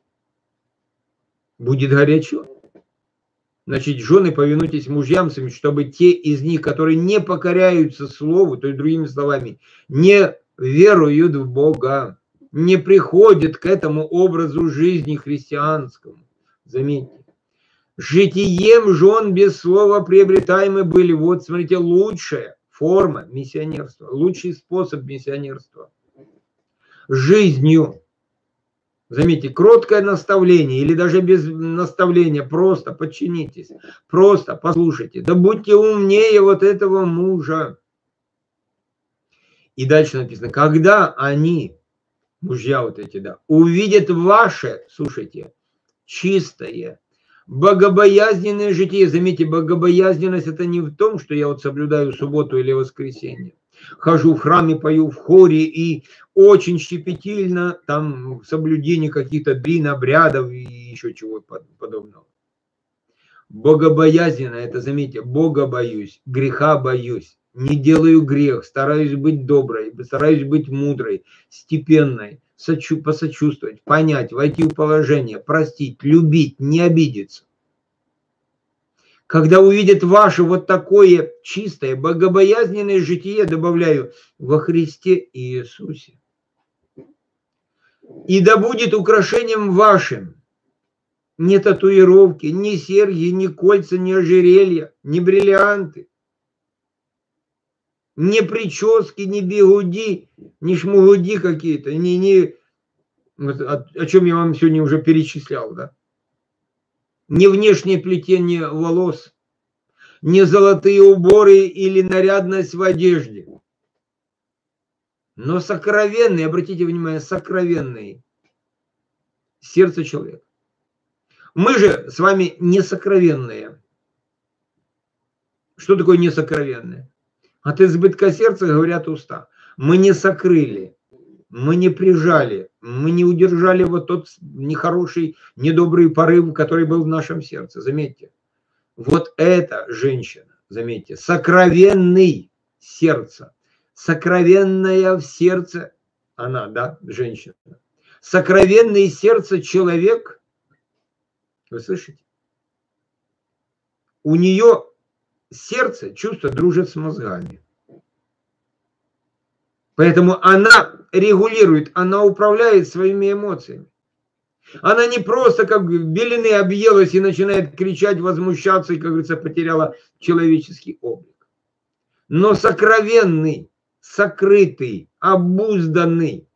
Будет горячо. Значит, жены, повинуйтесь мужьям своим, чтобы те из них, которые не покоряются слову, то есть другими словами, не веруют в Бога, не приходят к этому образу жизни христианскому. Заметьте. Житием жен без слова приобретаемы были. Вот, смотрите, лучшая форма миссионерства, лучший способ миссионерства. Жизнью. Заметьте, кроткое наставление или даже без наставления, просто подчинитесь, просто послушайте. Да будьте умнее вот этого мужа. И дальше написано, когда они, мужья вот эти, да, увидят ваше, слушайте, чистое, богобоязненное житие. Заметьте, богобоязненность это не в том, что я вот соблюдаю субботу или воскресенье. Хожу в храме, пою в хоре и очень щепетильно там в соблюдении каких-то длин, обрядов и еще чего подобного. Богобоязненно, это заметьте, Бога боюсь, греха боюсь, не делаю грех, стараюсь быть доброй, стараюсь быть мудрой, степенной, сочу, посочувствовать, понять, войти в положение, простить, любить, не обидеться. Когда увидят ваше вот такое чистое, богобоязненное житие, добавляю, во Христе Иисусе. И да будет украшением вашим не татуировки, не серьги, не кольца, не ожерелья, не бриллианты, не прически, не бигуди, не шмугуди какие-то, не, не, о, о чем я вам сегодня уже перечислял, да? Не внешнее плетение волос, не золотые уборы или нарядность в одежде, но сокровенный, обратите внимание, сокровенный сердце человека. Мы же с вами не сокровенные. Что такое несокровенное? От избытка сердца говорят уста. Мы не сокрыли, мы не прижали, мы не удержали вот тот нехороший, недобрый порыв, который был в нашем сердце. Заметьте, вот эта женщина, заметьте, сокровенный сердце, сокровенная в сердце, она, да, женщина, сокровенный сердце человек, вы слышите? У нее сердце, чувство дружит с мозгами. Поэтому она регулирует, она управляет своими эмоциями. Она не просто как белины объелась и начинает кричать, возмущаться и, как говорится, потеряла человеческий облик. Но сокровенный, сокрытый, обузданный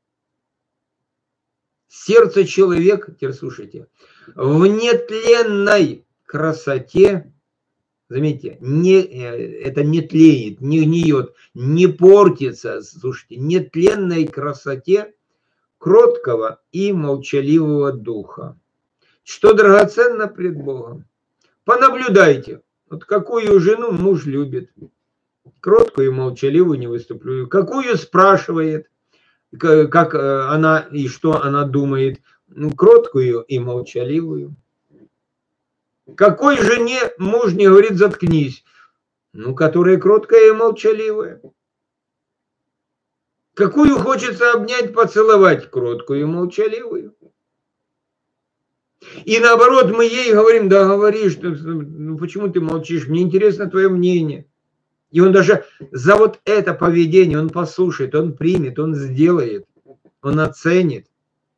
сердце человека, теперь слушайте, в нетленной красоте, заметьте, не, это не тлеет, не гниет, не портится, слушайте, нетленной красоте кроткого и молчаливого духа, что драгоценно пред Богом. Понаблюдайте, вот какую жену муж любит, Кроткую и молчаливую не выступлю. Какую спрашивает, как она и что она думает. Ну, кроткую и молчаливую. Какой жене муж не говорит заткнись? Ну, которая кроткая и молчаливая. Какую хочется обнять, поцеловать? Кроткую и молчаливую. И наоборот, мы ей говорим, да говори, что, ну почему ты молчишь, мне интересно твое мнение. И он даже за вот это поведение, он послушает, он примет, он сделает, он оценит.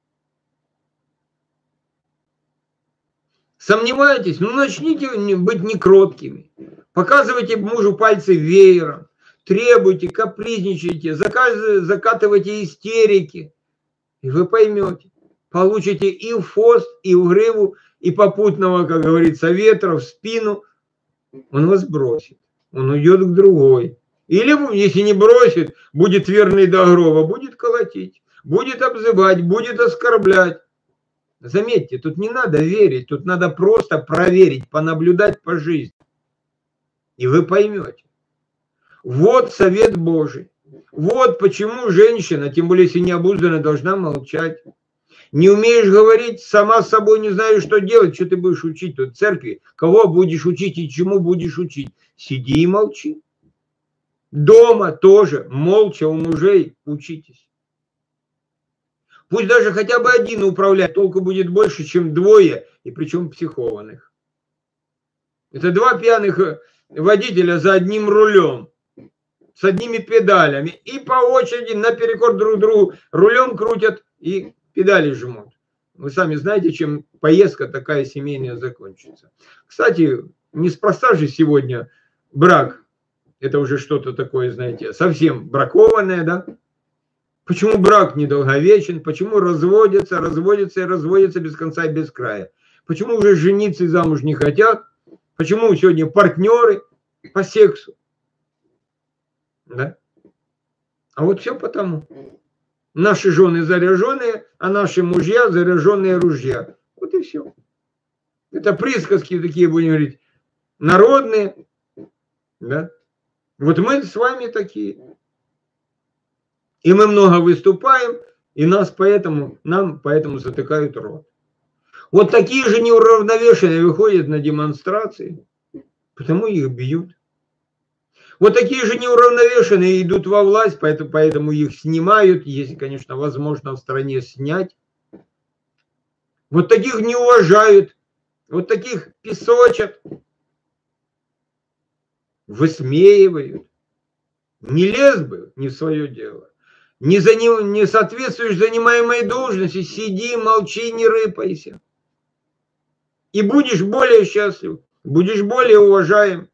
Сомневаетесь? Ну начните быть некроткими. Показывайте мужу пальцы веером, требуйте, капризничайте, закатывайте истерики. И вы поймете. Получите и фост, и угрыву, и попутного, как говорится, ветра в спину. Он вас бросит. Он уйдет к другой. Или, если не бросит, будет верный до гроба, будет колотить, будет обзывать, будет оскорблять. Заметьте, тут не надо верить, тут надо просто проверить, понаблюдать по жизни. И вы поймете. Вот совет Божий. Вот почему женщина, тем более если не обуздана, должна молчать. Не умеешь говорить, сама с собой не знаешь, что делать, что ты будешь учить тут в церкви, кого будешь учить и чему будешь учить. Сиди и молчи. Дома тоже молча у мужей учитесь. Пусть даже хотя бы один управляет, толку будет больше, чем двое, и причем психованных. Это два пьяных водителя за одним рулем, с одними педалями, и по очереди наперекор друг другу рулем крутят и педали жмут. Вы сами знаете, чем поездка такая семейная закончится. Кстати, неспроста же сегодня брак, это уже что-то такое, знаете, совсем бракованное, да? Почему брак недолговечен? Почему разводятся, разводятся и разводятся без конца и без края? Почему уже жениться и замуж не хотят? Почему сегодня партнеры по сексу? Да? А вот все потому. Наши жены заряженные, а наши мужья заряженные ружья. Вот и все. Это присказки такие, будем говорить, народные. Да? Вот мы с вами такие. И мы много выступаем, и нас поэтому, нам поэтому затыкают рот. Вот такие же неуравновешенные выходят на демонстрации, потому их бьют. Вот такие же неуравновешенные идут во власть, поэтому, поэтому их снимают, если, конечно, возможно в стране снять. Вот таких не уважают, вот таких песочат, высмеивают. Не лез бы не в свое дело. Не, за, не, не соответствуешь занимаемой должности, сиди, молчи, не рыпайся. И будешь более счастлив, будешь более уважаем.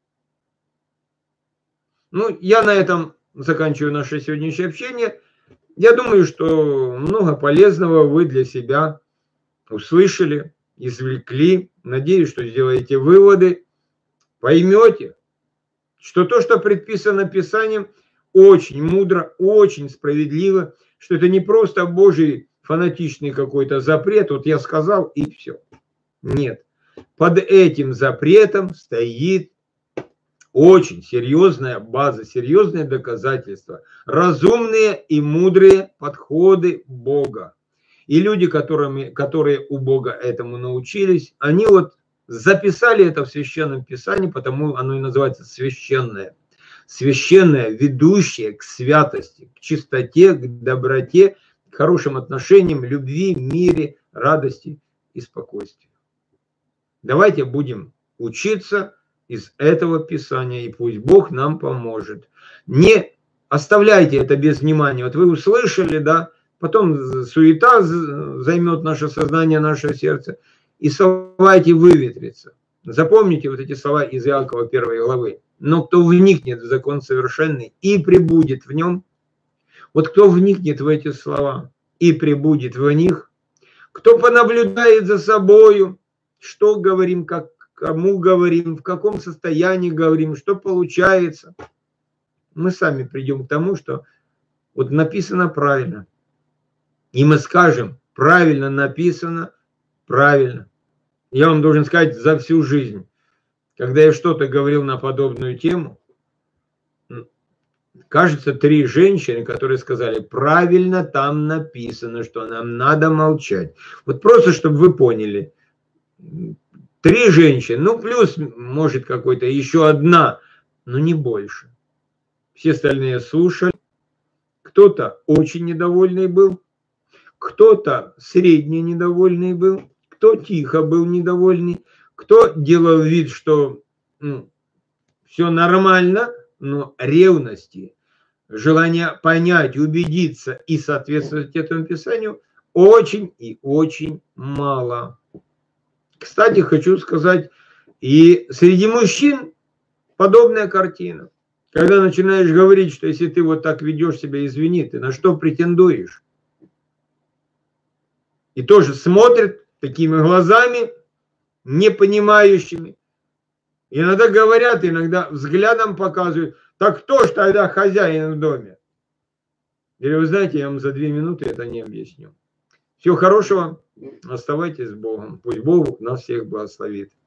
Ну, я на этом заканчиваю наше сегодняшнее общение. Я думаю, что много полезного вы для себя услышали, извлекли. Надеюсь, что сделаете выводы, поймете, что то, что предписано Писанием, очень мудро, очень справедливо, что это не просто Божий фанатичный какой-то запрет, вот я сказал и все. Нет. Под этим запретом стоит очень серьезная база, серьезные доказательства, разумные и мудрые подходы Бога. И люди, которыми, которые у Бога этому научились, они вот записали это в Священном Писании, потому оно и называется священное. Священное, ведущее к святости, к чистоте, к доброте, к хорошим отношениям, любви, мире, радости и спокойствию. Давайте будем учиться из этого Писания, и пусть Бог нам поможет. Не оставляйте это без внимания. Вот вы услышали, да, потом суета займет наше сознание, наше сердце, и слова эти выветрятся. Запомните вот эти слова из Иакова первой главы. Но кто вникнет в закон совершенный и пребудет в нем, вот кто вникнет в эти слова и пребудет в них, кто понаблюдает за собою, что говорим, как, кому говорим, в каком состоянии говорим, что получается, мы сами придем к тому, что вот написано правильно. И мы скажем, правильно написано, правильно. Я вам должен сказать, за всю жизнь, когда я что-то говорил на подобную тему, кажется, три женщины, которые сказали, правильно там написано, что нам надо молчать. Вот просто, чтобы вы поняли. Три женщины, ну плюс, может, какой-то еще одна, но не больше. Все остальные слушали. Кто-то очень недовольный был, кто-то средне недовольный был, кто тихо был недовольный, кто делал вид, что ну, все нормально, но ревности, желание понять, убедиться и соответствовать этому писанию очень и очень мало. Кстати, хочу сказать, и среди мужчин подобная картина. Когда начинаешь говорить, что если ты вот так ведешь себя, извини, ты на что претендуешь? И тоже смотрят такими глазами, непонимающими. Иногда говорят, иногда взглядом показывают, так кто ж тогда хозяин в доме? Или вы знаете, я вам за две минуты это не объясню. Всего хорошего, оставайтесь с Богом. Пусть Бог нас всех благословит.